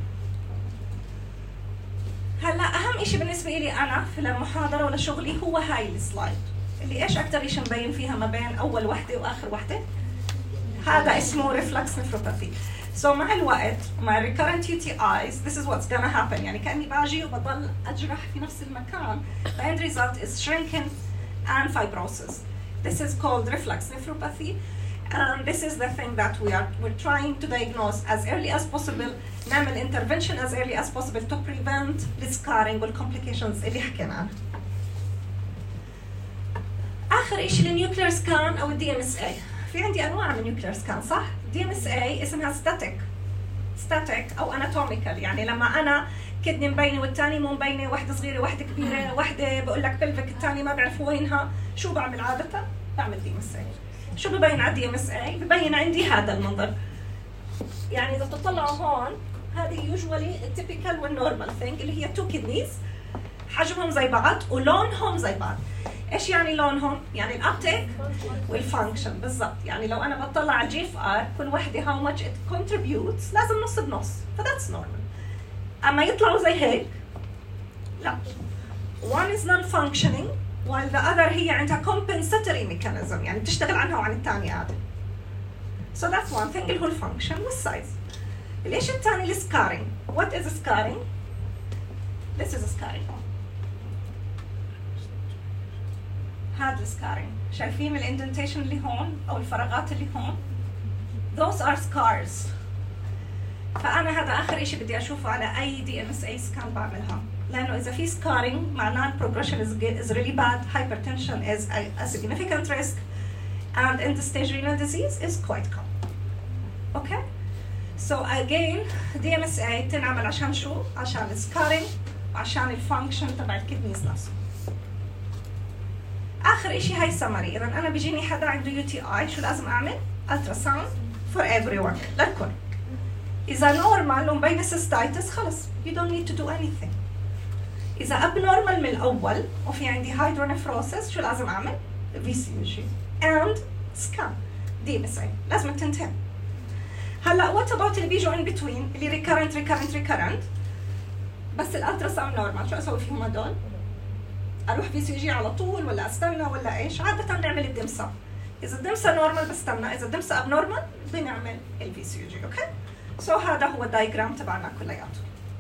هلا اهم شيء بالنسبه لي انا في المحاضره ولا شغلي هو هاي السلايد اللي ايش اكثر شيء مبين فيها ما بين اول وحده واخر وحده. هذا اسمه ريفلكس نفروباثي. سو so مع الوقت مع recurrent يو تي ايز this is what's gonna happen. يعني كاني باجي وبضل اجرح في نفس المكان. The end result is shrinking and fibrosis. This is called reflux nephropathy. Um, this is the thing that we are we're trying to diagnose as early as possible. نعمل intervention as early as possible to prevent the scarring والcomplications اللي حكينا عنها. آخر شيء النيوكلير سكان أو الدي ام اس اي. في عندي أنواع من النيوكلير سكان صح؟ دي ام اس اي اسمها static static أو anatomical. يعني لما أنا كدني مبينة والثاني مو مبينة، واحدة صغيرة واحدة كبيرة، واحدة بقول لك بلفك الثاني ما بعرف وينها، شو بعمل عادة؟ بعمل دي ام اس اي. شو ببين على الدي ام اس اي؟ ببين عندي هذا المنظر. يعني إذا بتطلعوا هون هذه يوجوالي التيبيكال والنورمال ثينج اللي هي تو كدنيز حجمهم زي بعض ولونهم زي بعض. ايش يعني لونهم؟ يعني الابتيك والفانكشن بالضبط. يعني لو انا بطلع على الجي اف ار كل وحده هاو ماتش ات كونتريبيوتس لازم نص بنص، فذاتس نورمال. اما يطلعوا زي هيك لا. one is non-functioning while the other هي عندها compensatory mechanism، يعني بتشتغل عنها وعن الثانية عادة. So that's one thing اللي هو الفانكشن والسايز. ليش الثاني السكارينج؟ What is scarring? This is scarring. هذا السكارينج، شايفين الاندنتيشن اللي هون أو الفراغات اللي هون؟ Those are scars. فأنا هذا آخر شيء بدي أشوفه على أي دي إم إس إيه سكان بعملها، لأنه إذا في scarring معناه progression is, is really bad, hypertension is a, a significant risk, and end-stage renal disease is quite common. Okay? So again, دي إم إس إيه تنعمل عشان شو؟ عشان السكارينج وعشان الفانكشن تبع الكدنيز نفسه. آخر شيء هاي سمري. إذا أنا بيجيني حدا عنده يو تي آي شو لازم أعمل؟ ultrasound for everyone للكل. إذا نورمال ومبين سيستايتس خلص you don't need to do anything. إذا abnormal من الأول وفي عندي hydronephrosis شو لازم أعمل؟ في سي يو جي and scan دي إم إس إيه لازم تنتهي. هلا وات اباوت اللي بيجوا ان بتوين اللي ريكارنت ريكارنت ريكارنت بس الالترا ساوند نورمال، شو اسوي فيهم هدول؟ اروح في سي جي على طول ولا استنى ولا ايش؟ عاده نعمل الدمسه. اذا الدمسه نورمال بستنى، اذا الدمسه اب نورمال بنعمل الفي سي جي. اوكي؟ سو so هذا هو الدايجرام تبعنا كلياته.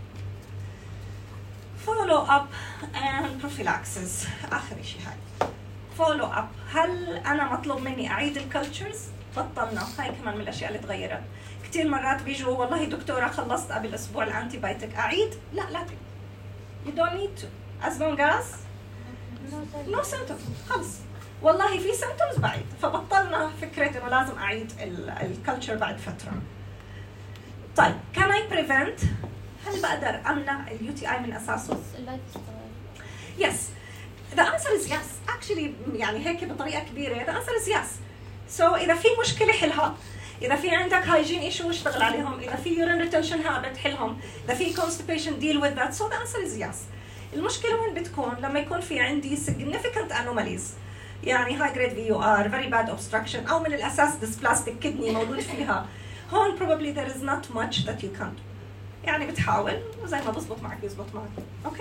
فولو اب اند بروفيلاكسس، اخر شيء هاي. فولو اب، هل انا مطلوب مني اعيد الكلتشرز؟ بطلنا، هاي كمان من الاشياء اللي تغيرت. كثير مرات بيجوا والله دكتوره خلصت قبل اسبوع الانتي بايوتيك، اعيد؟ لا لا you don't need to as long as no symptoms. خلص والله في symptoms بعيد، فبطلنا فكره انه لازم اعيد الكلتشر بعد فتره. طيب can I prevent؟ هل بقدر امنع اليو تي اي من اساسه؟ yes the answer is yes actually، يعني هيك بطريقه كبيره the answer is yes. so اذا في مشكله حلها، اذا في عندك هايجين ايشو اشتغل عليهم، اذا في يورين ريتنشن هابت حلهم، اذا في constipation deal with that. so the answer is yes. المشكله وين بتكون؟ لما يكون في عندي significant anomalies، يعني high grade في يو آر very bad obstruction او من الاساس dysplastic kidney موجود فيها، هون probably there is not much that you can do. يعني بتحاول وزي ما بزبط معك يزبط معك. اوكي؟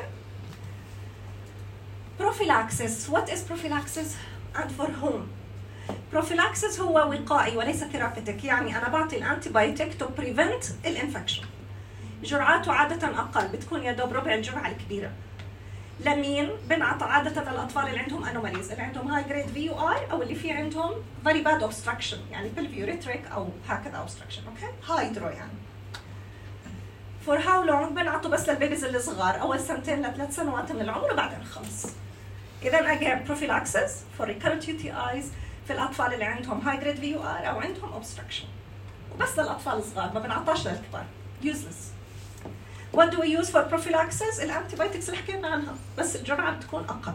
prophylaxis. what is prophylaxis and for whom؟ prophylaxis هو وقائي وليس ثيرابيتك، يعني انا بعطي الانتي بايوتيك تو بريفنت الانفكشن. جرعاته عاده اقل، بتكون يا دوب ربع الجرعه الكبيره. لمين؟ بنعطى عاده للاطفال اللي عندهم انوماليز، اللي عندهم هاي جريد في يو اي او اللي في عندهم فيري باد اوبستراكشن، يعني بالفيوريتريك او هكذا اوبستراكشن. اوكي؟ هايدرو يعني. فور هاو لونج؟ بنعطوا بس للبيبيز الصغار اول سنتين لثلاث سنوات من العمر وبعدين خلص. اذا اجين بروفيلاكسس فور ريكارنت يو تي ايز في الاطفال اللي عندهم هاي جريد في يو ار او عندهم اوبستراكشن، وبس للاطفال الصغار، ما بنعطاش للكبار. يوزلس. What do we use for prophylaxis؟ الانتيبايوتكس اللي حكينا عنها، بس الجرعه بتكون اقل.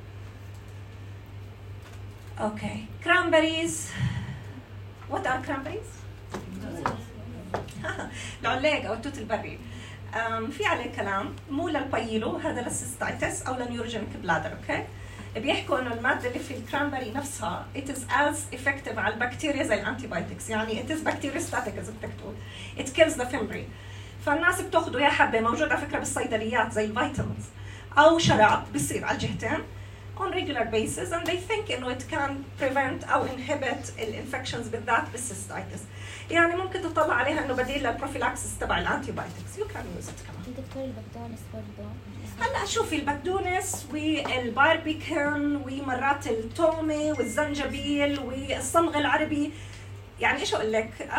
اوكي، كرانبريز. What are cranberries؟ العلاق او التوت البري. في عليه كلام، مو للبايلو، هذا للسيستايتس او للنيوروجينيك بلادر. اوكي؟ بيحكوا انه الماده اللي في الكرانبري نفسها it is as effective على البكتيريا زي الانتيبايوتكس، يعني it is bacteriostatic اذا بدك تقول. it kills the fimbriae. فالناس بتاخذوا يا حبه، موجود على فكره بالصيدليات زي الفيتامينز، او شراب بيصير على الجهتين on regular basis and they think انه it can prevent او inhibit الانفكشنز بالذات بالسيستايتس. يعني ممكن تطلع عليها انه بديل للبروفيلاكسس تبع الانتيبايوتكس. يو كان يوز ات كمان. دكتور البقدونس برضه. هلا شوفي البقدونس والباربيكن ومرات التومه والزنجبيل والصمغ العربي، يعني ايش اقول لك؟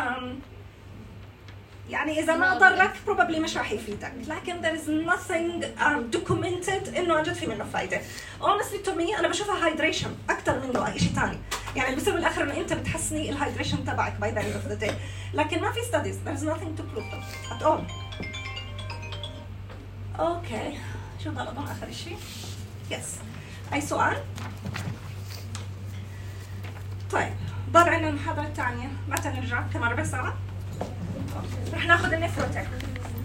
يعني اذا ما ضرك probably مش راح يفيدك، لكن there is nothing um, documented انه عن جد في منه فايده. honestly to me انا بشوفها hydration اكثر منه اي شيء ثاني، يعني اللي بيصير بالاخر انه انت بتحسني الهايدريشن تبعك by the end of the day، لكن ما في studies there is nothing to prove them at all. اوكي، شو غلطهم اخر شيء؟ يس. اي سؤال؟ طيب ضل عندنا المحاضره الثانيه، متى نرجع؟ كمان ربع ساعه؟ رح ناخذ النفروتك.